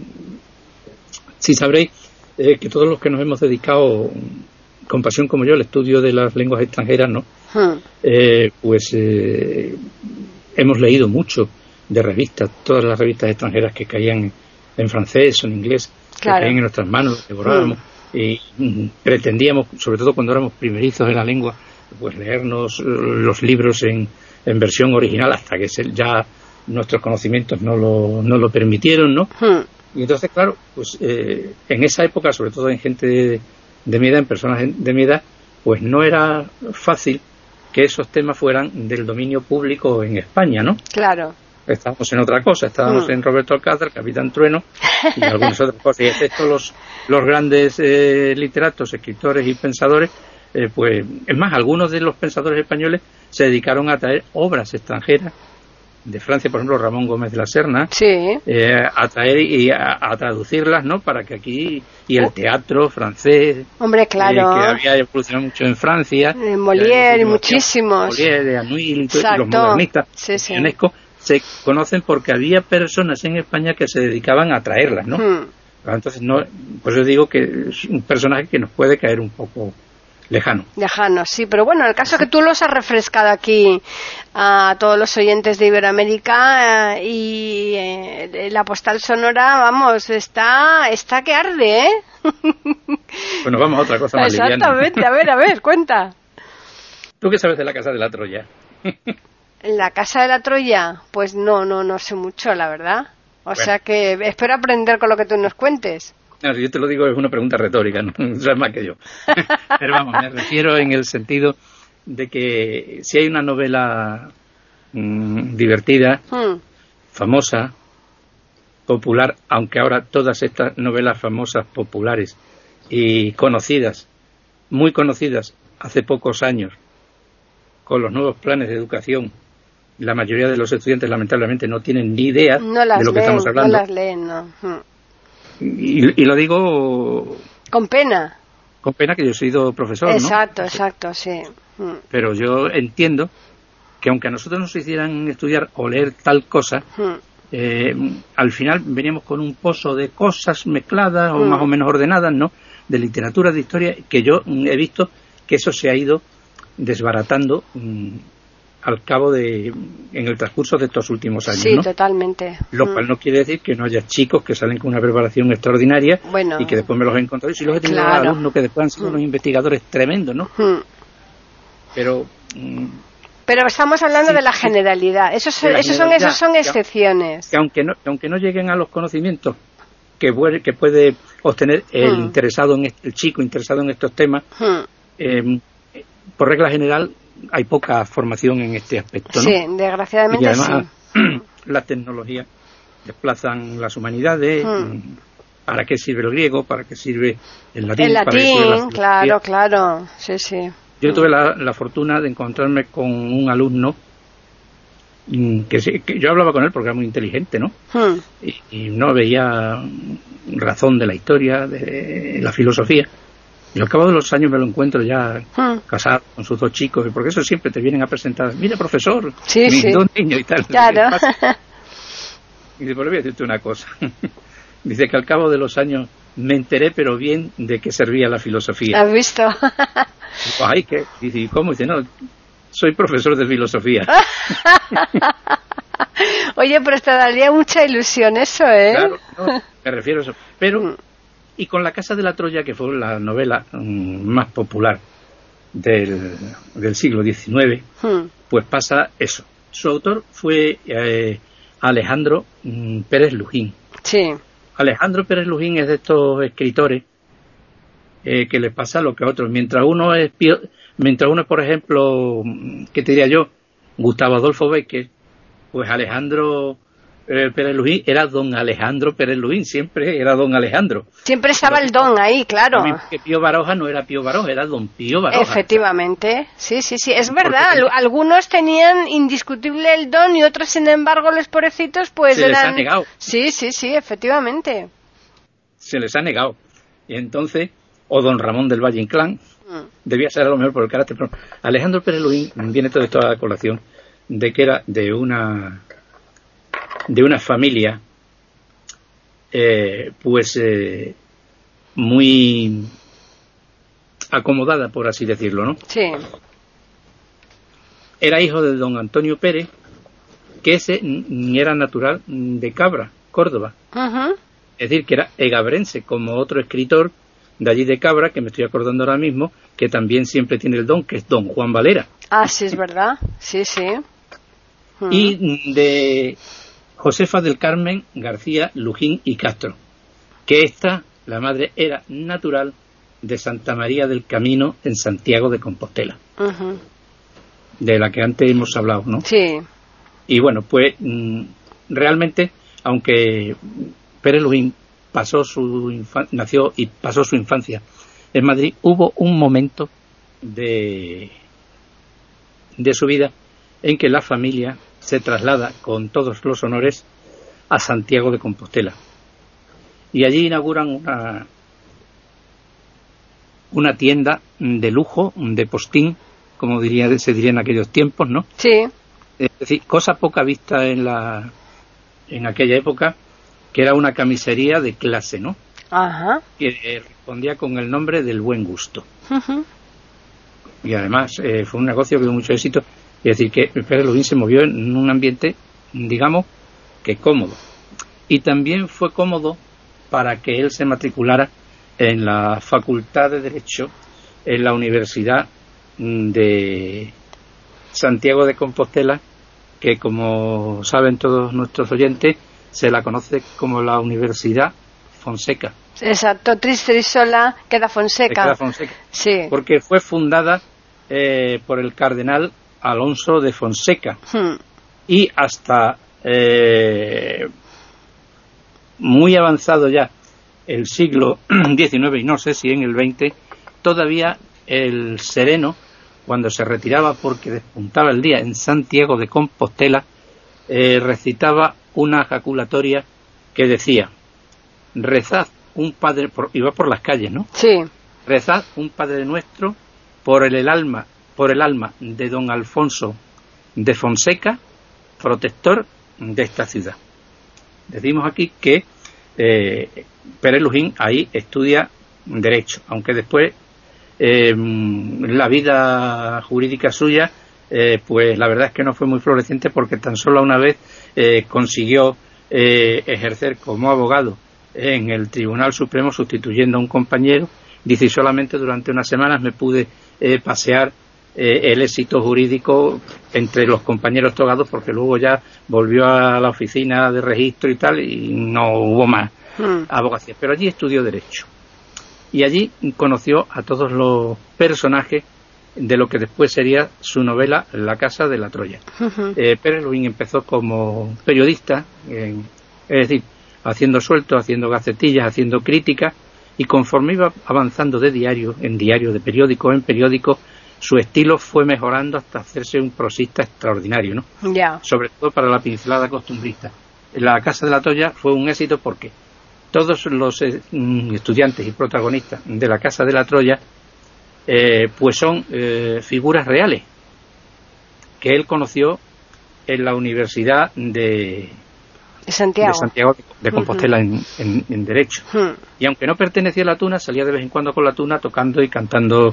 si sabréis que todos los que nos hemos dedicado con pasión como yo al estudio de las lenguas extranjeras, ¿no? Hemos leído mucho de revistas, todas las revistas extranjeras que caían en francés o en inglés, que caían en nuestras manos, devorábamos y pretendíamos, sobre todo cuando éramos primerizos en la lengua, pues leernos los libros en versión original hasta que ya nuestros conocimientos no lo permitieron, ¿no? Y entonces, claro, pues en esa época, sobre todo en gente de mi edad, en personas de mi edad, pues no era fácil que esos temas fueran del dominio público en España, ¿no? Claro. Estábamos en otra cosa, estábamos en Roberto Alcázar, Capitán Trueno y algunas otras cosas. Y excepto los grandes literatos, escritores y pensadores, pues, es más, algunos de los pensadores españoles se dedicaron a traer obras extranjeras de Francia, por ejemplo, Ramón Gómez de la Serna, a traer y a traducirlas, ¿no? Para que aquí, y el teatro francés, hombre, claro, que había evolucionado mucho en Francia, Molière y muchísimos, Molière, Anouilh y los modernistas, UNESCO, se conocen porque había personas en España que se dedicaban a traerlas, ¿no? Entonces, pues yo digo que es un personaje que nos puede caer un poco lejano, sí, pero bueno, el caso es que tú los has refrescado aquí a todos los oyentes de Iberoamérica y la postal sonora, vamos, está que arde, ¿eh? Bueno, vamos a otra cosa más liviana. Exactamente, a ver, cuenta. ¿Tú qué sabes de la Casa de la Troya? La Casa de la Troya, pues no sé mucho, la verdad. O sea que espero aprender con lo que tú nos cuentes. No, si yo te lo digo es una pregunta retórica, no sabes más que yo. Pero vamos, me refiero en el sentido de que si hay una novela divertida, famosa, popular, aunque ahora todas estas novelas famosas, populares y conocidas, muy conocidas hace pocos años, con los nuevos planes de educación, la mayoría de los estudiantes lamentablemente no tienen ni idea de lo que estamos hablando. No las leen, no. Y lo digo con pena. Con pena, que yo he sido profesor, exacto, ¿no? Exacto, sí. Pero yo entiendo que aunque a nosotros nos hicieran estudiar o leer tal cosa, al final veníamos con un pozo de cosas mezcladas o más o menos ordenadas, ¿no? De literatura, de historia, que yo he visto que eso se ha ido desbaratando al cabo en el transcurso de estos últimos años, sí, ¿no? Totalmente. Lo cual no quiere decir que no haya chicos que salen con una preparación extraordinaria y que después me los he encontrado, y si los he tenido alumnos que después han sido unos investigadores tremendos, ¿no? Pero estamos hablando de la generalidad. Esos son excepciones. Que aunque no lleguen a los conocimientos que puede obtener el chico interesado en estos temas, por regla general hay poca formación en este aspecto, ¿no? Sí, desgraciadamente. Y además, las tecnologías desplazan las humanidades. ¿Para qué sirve el griego? ¿Para qué sirve el latín? El latín, claro. Sí. Yo tuve la fortuna de encontrarme con un alumno que yo hablaba con él porque era muy inteligente, ¿no? Y no veía razón de la historia, de la filosofía. Y al cabo de los años me lo encuentro ya casado con sus 2 chicos, porque eso siempre te vienen a presentar, mira profesor, mis 2 niños y tal. Claro. Y dice, pues le voy a decirte una cosa. Dice que al cabo de los años me enteré, pero bien, de qué servía la filosofía. ¿Has visto? Digo, ay, ¿qué? Dice, ¿cómo? Dice, no, soy profesor de filosofía. Oye, pero te daría mucha ilusión eso, ¿eh? Claro, no, me refiero a eso. Pero, y con La Casa de la Troya, que fue la novela más popular del siglo XIX, pues pasa eso. Su autor fue Alejandro Pérez Lujín. Sí. Alejandro Pérez Lujín es de estos escritores que les pasa lo que a otros. Mientras uno es, por ejemplo, ¿qué te diría yo? Gustavo Adolfo Bécquer, pues Alejandro Pérez Lujín era don Alejandro Pérez Lujín, siempre era don Alejandro. Siempre estaba el don ahí, claro. Que Pío Baroja no era Pío Baroja, era don Pío Baroja. Efectivamente, sí, es verdad. Algunos tenían indiscutible el don y otros, sin embargo, los pobrecitos, pues se les ha negado. Sí, efectivamente. Se les ha negado. Y entonces, o don Ramón del Valle Inclán, debía ser a lo mejor por el carácter. Pero Alejandro Pérez Lujín viene todo esto a la colación de que era de una familia muy acomodada, por así decirlo, ¿no? Sí. Era hijo de don Antonio Pérez, que ese era natural de Cabra, Córdoba. Es decir, que era egabrense, como otro escritor de allí de Cabra, que me estoy acordando ahora mismo, que también siempre tiene el don, que es don Juan Valera. Ah, sí, es verdad. Sí. Y de Josefa del Carmen García Lujín y Castro, que la madre, era natural de Santa María del Camino en Santiago de Compostela, de la que antes hemos hablado, ¿no? Sí. Y bueno, pues realmente, aunque Pérez Lujín nació y pasó su infancia en Madrid, hubo un momento de su vida en que la familia se traslada con todos los honores a Santiago de Compostela. Y allí inauguran una tienda de lujo, de postín, como se diría en aquellos tiempos, ¿no? Sí. Es decir, cosa poca vista en aquella época, que era una camisería de clase, ¿no? Ajá. Que respondía con el nombre del Buen Gusto. Y además fue un negocio que tuvo mucho éxito. Es decir, que Pérez Lujín se movió en un ambiente, digamos, que cómodo. Y también fue cómodo para que él se matriculara en la Facultad de Derecho en la Universidad de Santiago de Compostela, que, como saben todos nuestros oyentes, se la conoce como la Universidad Fonseca. Exacto, Tristrisola queda Fonseca. Sí. Porque fue fundada por el cardenal Alonso de Fonseca. Y hasta muy avanzado ya el siglo XIX, y no sé si en el XX, todavía el sereno, cuando se retiraba porque despuntaba el día en Santiago de Compostela, recitaba una jaculatoria que decía: rezad un Padre, iba por las calles, ¿no? Sí. Rezad un Padre Nuestro por el alma de don Alfonso de Fonseca, protector de esta ciudad. Decimos aquí que Pérez Lujín ahí estudia Derecho, aunque después la vida jurídica suya, pues la verdad es que no fue muy floreciente, porque tan solo una vez consiguió ejercer como abogado en el Tribunal Supremo sustituyendo a un compañero. Dice: y solamente durante unas semanas me pude pasear el éxito jurídico entre los compañeros togados, porque luego ya volvió a la oficina de registro y tal, y no hubo más abogacía. Pero allí estudió Derecho y allí conoció a todos los personajes de lo que después sería su novela La Casa de la Troya. Pérez Lujín empezó como periodista, es decir, haciendo sueltos, haciendo gacetillas, haciendo críticas, y conforme iba avanzando de diario en diario, de periódico en periódico, su estilo fue mejorando hasta hacerse un prosista extraordinario, ¿no? Sobre todo para la pincelada costumbrista. La Casa de la Troya fue un éxito porque todos los estudiantes y protagonistas de la Casa de la Troya pues son figuras reales que él conoció en la Universidad de Santiago de Compostela en Derecho. Y aunque no pertenecía a la Tuna, salía de vez en cuando con la Tuna tocando y cantando,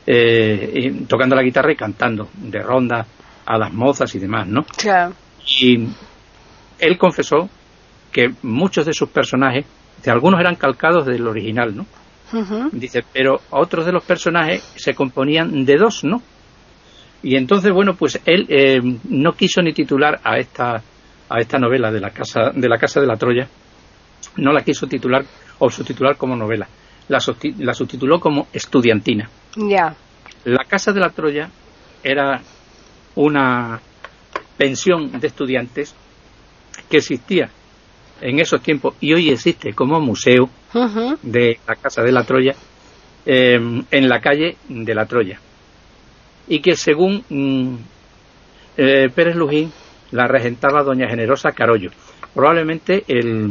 tocando la guitarra y cantando de ronda a las mozas y demás, ¿no? Claro. Y él confesó que muchos de sus personajes, algunos eran calcados del original, ¿no? Dice, pero otros de los personajes se componían de dos, ¿no? Y entonces, bueno, pues él no quiso ni titular a esta novela de la Casa de la Troya, no la quiso titular o subtitular como novela, la subtituló como Estudiantina. La Casa de la Troya era una pensión de estudiantes que existía en esos tiempos y hoy existe como museo de la Casa de la Troya en la calle de la Troya, y que según Pérez Lujín la regentaba doña Generosa Carollo. Probablemente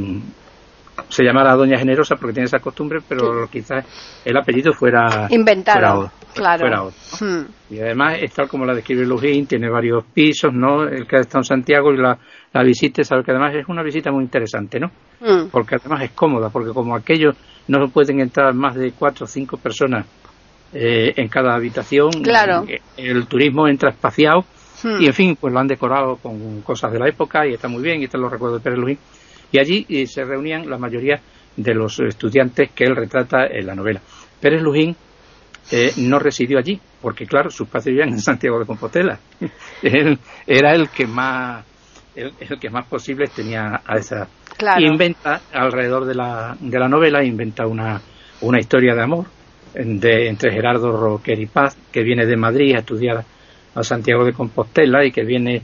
se llamara doña Generosa porque tiene esa costumbre, pero quizás el apellido fuera inventado, fuera otro, ¿no? Y además es tal como la describe Lujín, tiene varios pisos, ¿no? El que ha estado en Santiago y la visite, sabe que además es una visita muy interesante, ¿no? Porque además es cómoda, porque como aquello no pueden entrar más de 4 o 5 personas en cada habitación, claro. El turismo entra espaciado. Y en fin, pues lo han decorado con cosas de la época y está muy bien, y están los recuerdos de Pérez Lujín. Y allí se reunían la mayoría de los estudiantes que él retrata en la novela. Pérez Lujín no residió allí, porque claro, sus padres vivían en Santiago de Compostela. Él era el que más posibles tenía a esa. Claro. Inventa alrededor de la novela, inventa una historia de amor entre Gerardo Roquer y Paz, que viene de Madrid a estudiar a Santiago de Compostela y que viene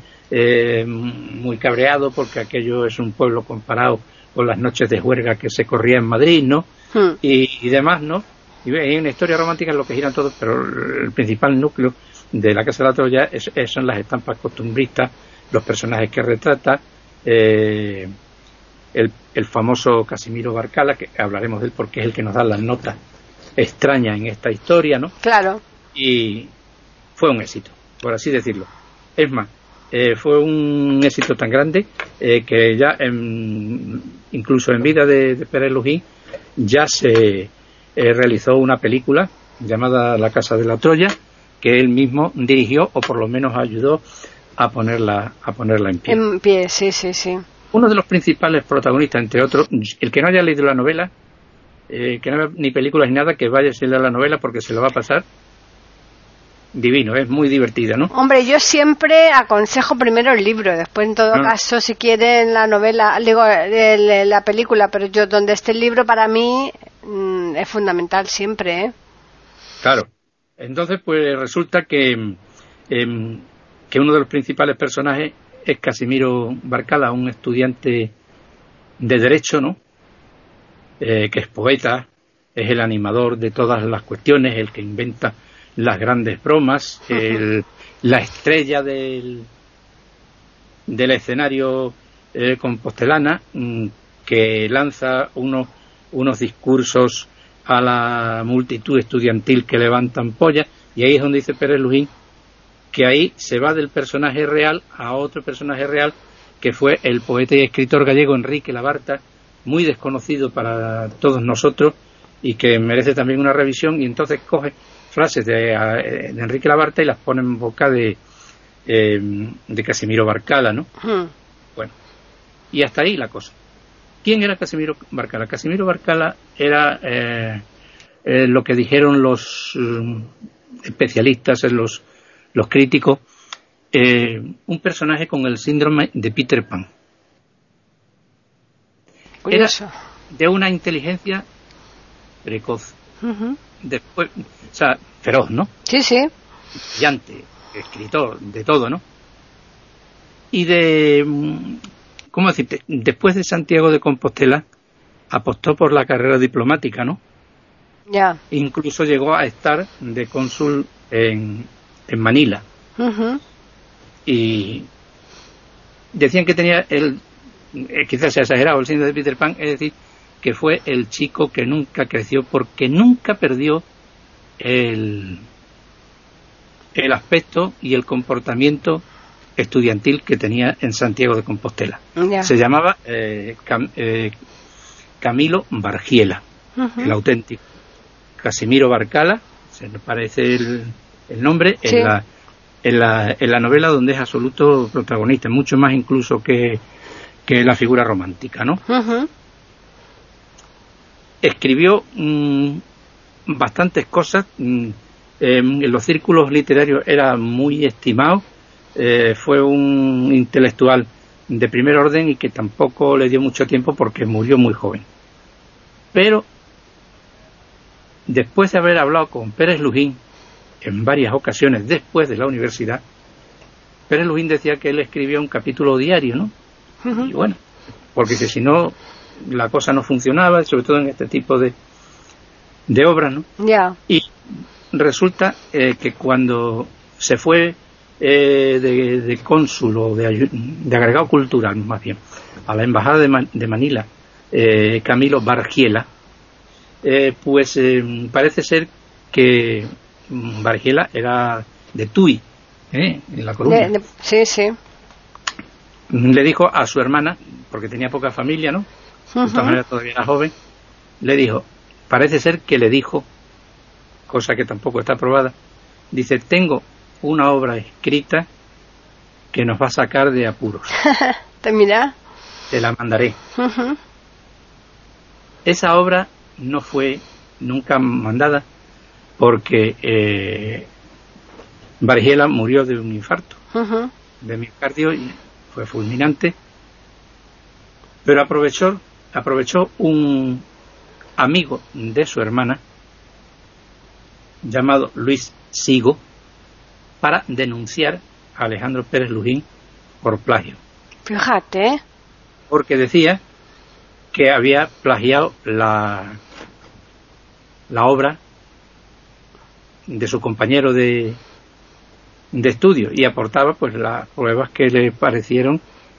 muy cabreado porque aquello es un pueblo comparado con las noches de juerga que se corría en Madrid, ¿no? Y demás, ¿no? Y hay una historia romántica en lo que giran todos, pero el principal núcleo de la Casa de la Troya son las estampas costumbristas, los personajes que retrata, el famoso Casimiro Barcala, que hablaremos de él porque es el que nos da las notas extrañas en esta historia, ¿no? Claro. Y fue un éxito, por así decirlo. Es más, fue un éxito tan grande que ya incluso en vida de Pérez Lujín ya se realizó una película llamada La Casa de la Troya, que él mismo dirigió o por lo menos ayudó a ponerla en pie. En pie, sí, sí, sí. Uno de los principales protagonistas, entre otros, el que no haya leído la novela, que no vea ni películas ni nada, que vaya a leer la novela porque se lo va a pasar divino, es muy divertida, ¿no? Hombre, yo siempre aconsejo primero el libro, después en todo caso, si quieren la novela, digo, la película, pero yo donde esté el libro para mí es fundamental siempre, ¿eh? Claro. Entonces, pues resulta que uno de los principales personajes es Casimiro Barcala, un estudiante de Derecho, ¿no? Que es poeta, es el animador de todas las cuestiones, el que inventa las grandes bromas, la estrella del escenario compostelana, que lanza unos discursos a la multitud estudiantil que levantan pollas, y ahí es donde dice Pérez Lujín que ahí se va del personaje real a otro personaje real, que fue el poeta y escritor gallego Enrique Labarta, muy desconocido para todos nosotros y que merece también una revisión, y entonces coge frases de Enrique Labarta y las pone en boca de Casimiro Barcala, ¿no? Bueno, y hasta ahí la cosa. ¿Quién era Casimiro Barcala? Casimiro Barcala era lo que dijeron los especialistas, los críticos, un personaje con el síndrome de Peter Pan. Curioso. Era de una inteligencia precoz. Después, o sea, feroz, ¿no? Sí, sí. Brillante, escritor, de todo, ¿no? Y ¿cómo decirte? Después de Santiago de Compostela, apostó por la carrera diplomática, ¿no? Ya. Incluso llegó a estar de cónsul en Manila. Y decían que tenía quizás se ha exagerado, el síndrome de Peter Pan, es decir, que fue el chico que nunca creció porque nunca perdió el aspecto y el comportamiento estudiantil que tenía en Santiago de Compostela. Se llamaba Camilo Bargiela, el auténtico. Casimiro Barcala, se me parece el nombre, sí. en la novela donde es absoluto protagonista, mucho más incluso que la figura romántica, ¿no? Escribió bastantes cosas, en los círculos literarios era muy estimado, fue un intelectual de primer orden y que tampoco le dio mucho tiempo porque murió muy joven. Pero después de haber hablado con Pérez Lujín en varias ocasiones después de la universidad, Pérez Lujín decía que él escribía un capítulo diario, ¿no? Y bueno, porque si no la cosa no funcionaba, sobre todo en este tipo de obras, ¿no? Yeah. Y resulta que cuando se fue de cónsul o de agregado cultural, más bien, a la embajada de Manila, Camilo Bargiela, pues parece ser que Bargiela era de Tui, en La Coruña. Sí, sí. Le dijo a su hermana, porque tenía poca familia, ¿no? De todas maneras todavía era joven, le dijo, parece ser que le dijo, cosa que tampoco está probada, dice, tengo una obra escrita que nos va a sacar de apuros. ¿Te mira? Te la mandaré. Esa obra no fue nunca mandada porque Bargiela murió de un infarto de miocardio y fue fulminante, pero aprovechó un amigo de su hermana llamado Luis Sigo para denunciar a Alejandro Pérez Lujín por plagio. Fíjate. Porque decía que había plagiado la obra de su compañero de estudio y aportaba pues las pruebas que le parecieron.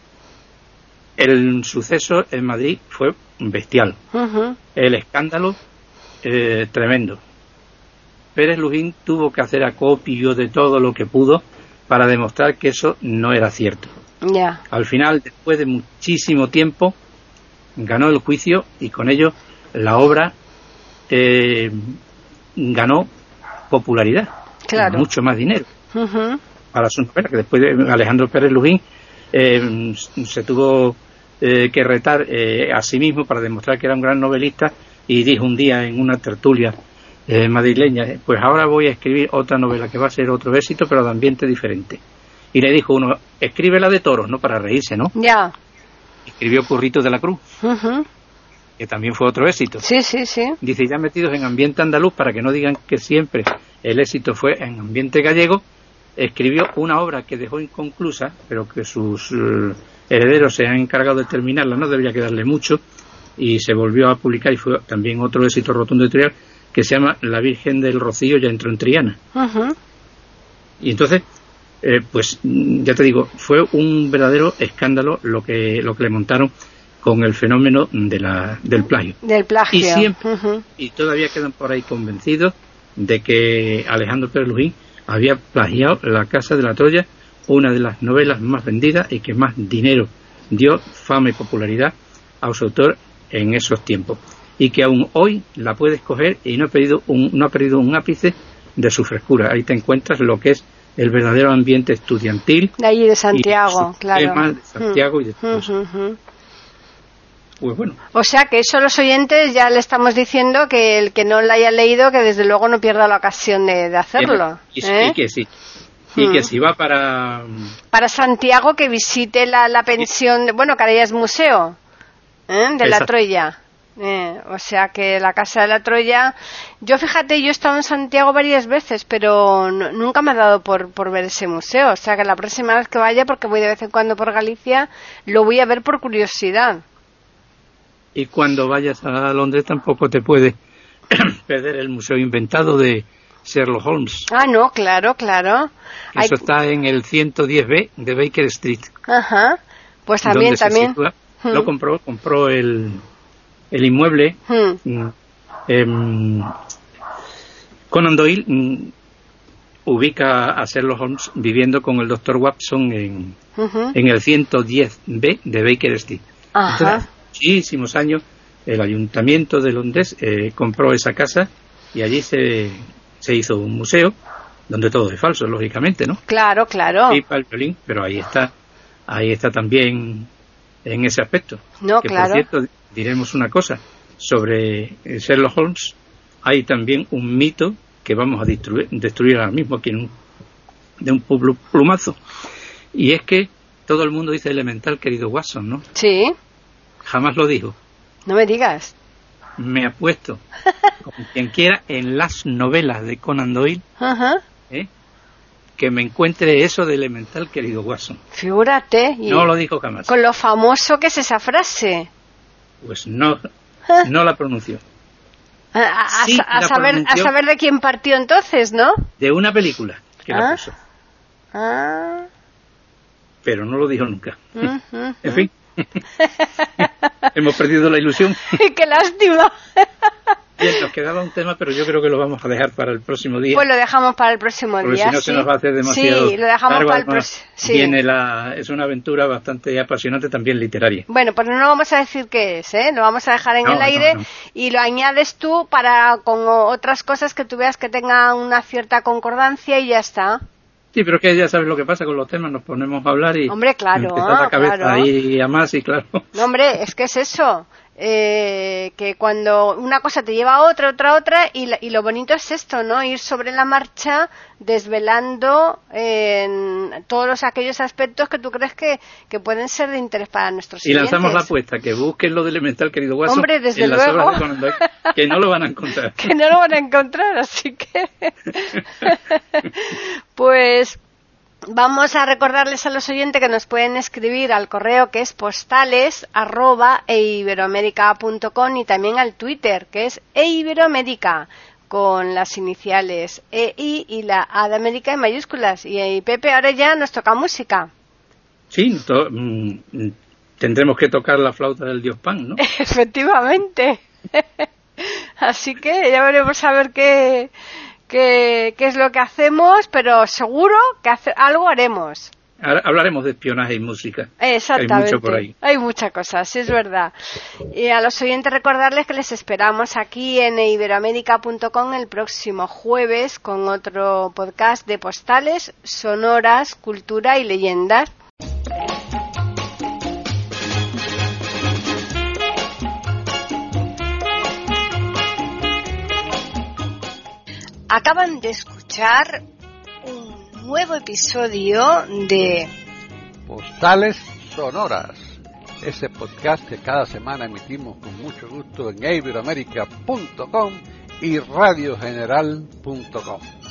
El suceso en Madrid fue bestial. El escándalo tremendo. Pérez Lujín tuvo que hacer acopio de todo lo que pudo para demostrar que eso no era cierto. Yeah. Al final, después de muchísimo tiempo, ganó el juicio y con ello la obra ganó popularidad, claro. Mucho más dinero para su novela, que después de Alejandro Pérez Lujín se tuvo que retar a sí mismo para demostrar que era un gran novelista, y dijo un día en una tertulia madrileña, pues ahora voy a escribir otra novela que va a ser otro éxito, pero de ambiente diferente. Y le dijo uno, escribe la de toros, ¿no? Para reírse, ¿no? Ya. Escribió Curritos de la Cruz, Uh-huh. que también fue otro éxito. Sí, sí, sí. Dice, ya metidos en ambiente andaluz, para que no digan que siempre el éxito fue en ambiente gallego, escribió una obra que dejó inconclusa, pero que sus herederos se han encargado de terminarla, no debería quedarle mucho, y se volvió a publicar, y fue también otro éxito rotundo editorial, que se llama La Virgen del Rocío ya entró en Triana. Uh-huh. Y entonces, pues ya te digo, fue un verdadero escándalo lo que le montaron con el fenómeno del plagio. Del plagio. Y siempre, Uh-huh. y todavía quedan por ahí convencidos de que Alejandro Pérez Lujín había plagiado La Casa de la Troya, una de las novelas más vendidas y que más dinero dio, fama y popularidad a su autor en esos tiempos, y que aún hoy la puedes coger y no ha perdido un ápice de su frescura. Ahí te encuentras lo que es el verdadero ambiente estudiantil De allí de Santiago, y claro. temas de Santiago y de todo eso. Uh-huh. Pues bueno, O sea que eso los oyentes ya le estamos diciendo que el que no la haya leído, que desde luego no pierda la ocasión de hacerlo. y que sí, y que si va para Santiago, que visite la pensión, bueno, que ahora ya es museo, de la Troya. O sea que la Casa de la Troya, yo fíjate, yo he estado en Santiago varias veces, pero nunca me ha dado por ver ese museo. O sea que la próxima vez que vaya, porque voy de vez en cuando por Galicia, lo voy a ver por curiosidad. Y cuando vayas a Londres tampoco te puedes perder el Museo Inventado de Sherlock Holmes. Ah, no, claro, claro. Eso está en el 110B de Baker Street. Ajá. Pues también. Lo compró el inmueble. Conan Doyle ubica a Sherlock Holmes viviendo con el Dr. Watson en el 110B de Baker Street. Ajá. Entonces, muchísimos años el Ayuntamiento de Londres compró esa casa y allí se hizo un museo donde todo es falso, lógicamente, ¿no? Claro, claro. Pipa, el violín, pero ahí está también en ese aspecto. No, que claro. por cierto, diremos una cosa sobre Sherlock Holmes. Hay también un mito que vamos a destruir ahora mismo aquí de un plumazo, y es que todo el mundo dice elemental, querido Watson, ¿no? Sí. Jamás lo dijo. No me digas. Me apuesto con quien quiera en las novelas de Conan Doyle, Ajá. que me encuentre eso de elemental, querido Watson. Figúrate. No lo dijo jamás. Con lo famoso que es esa frase. Pues no la pronunció. A saber de quién partió entonces, ¿no? De una película que la puso. Pero no lo dijo nunca. En fin. Hemos perdido la ilusión. ¡Qué lástima! Bien, nos quedaba un tema, pero yo creo que lo vamos a dejar para el próximo día. Pues lo dejamos para el próximo porque día. Si no se nos va a hacer demasiado. Sí, lo dejamos largo, para el próximo. Sí. Es una aventura bastante apasionante, también literaria. Bueno, pues no vamos a decir qué es, Lo vamos a dejar en el aire y lo añades tú con otras cosas que tú veas que tengan una cierta concordancia y ya está. Sí, pero es que ya sabes lo que pasa con los temas, nos ponemos a hablar y... Hombre, claro, empieza la cabeza ahí a más y claro... No, hombre, es que es eso, que cuando una cosa te lleva a otra, y lo bonito es esto, ¿no? Ir sobre la marcha desvelando todos aquellos aspectos que tú crees que pueden ser de interés para nuestros siguientes. Y lanzamos la apuesta, que busquen lo de elemental, querido Watson. Hombre, desde en luego. Las obras de Conan Doyle, que no lo van a encontrar. Que no lo van a encontrar, así que... Pues... Vamos a recordarles a los oyentes que nos pueden escribir al correo que es postales@eiberoamerica.com y también al Twitter que es eiberoamerica con las iniciales EI y la A de América en mayúsculas. Y Pepe, ahora ya nos toca música. Sí, tendremos que tocar la flauta del dios Pan, ¿no? Efectivamente. Así que ya veremos a ver qué es lo que hacemos, pero seguro que algo haremos. Ahora hablaremos de espionaje y música. Exactamente. Hay mucho por ahí. Hay muchas cosas, sí, es verdad. Y a los oyentes recordarles que les esperamos aquí en iberoamerica.com el próximo jueves con otro podcast de postales, sonoras, cultura y leyendas. Acaban de escuchar un nuevo episodio de Postales Sonoras, ese podcast que cada semana emitimos con mucho gusto en iberoamerica.com y radiogeneral.com.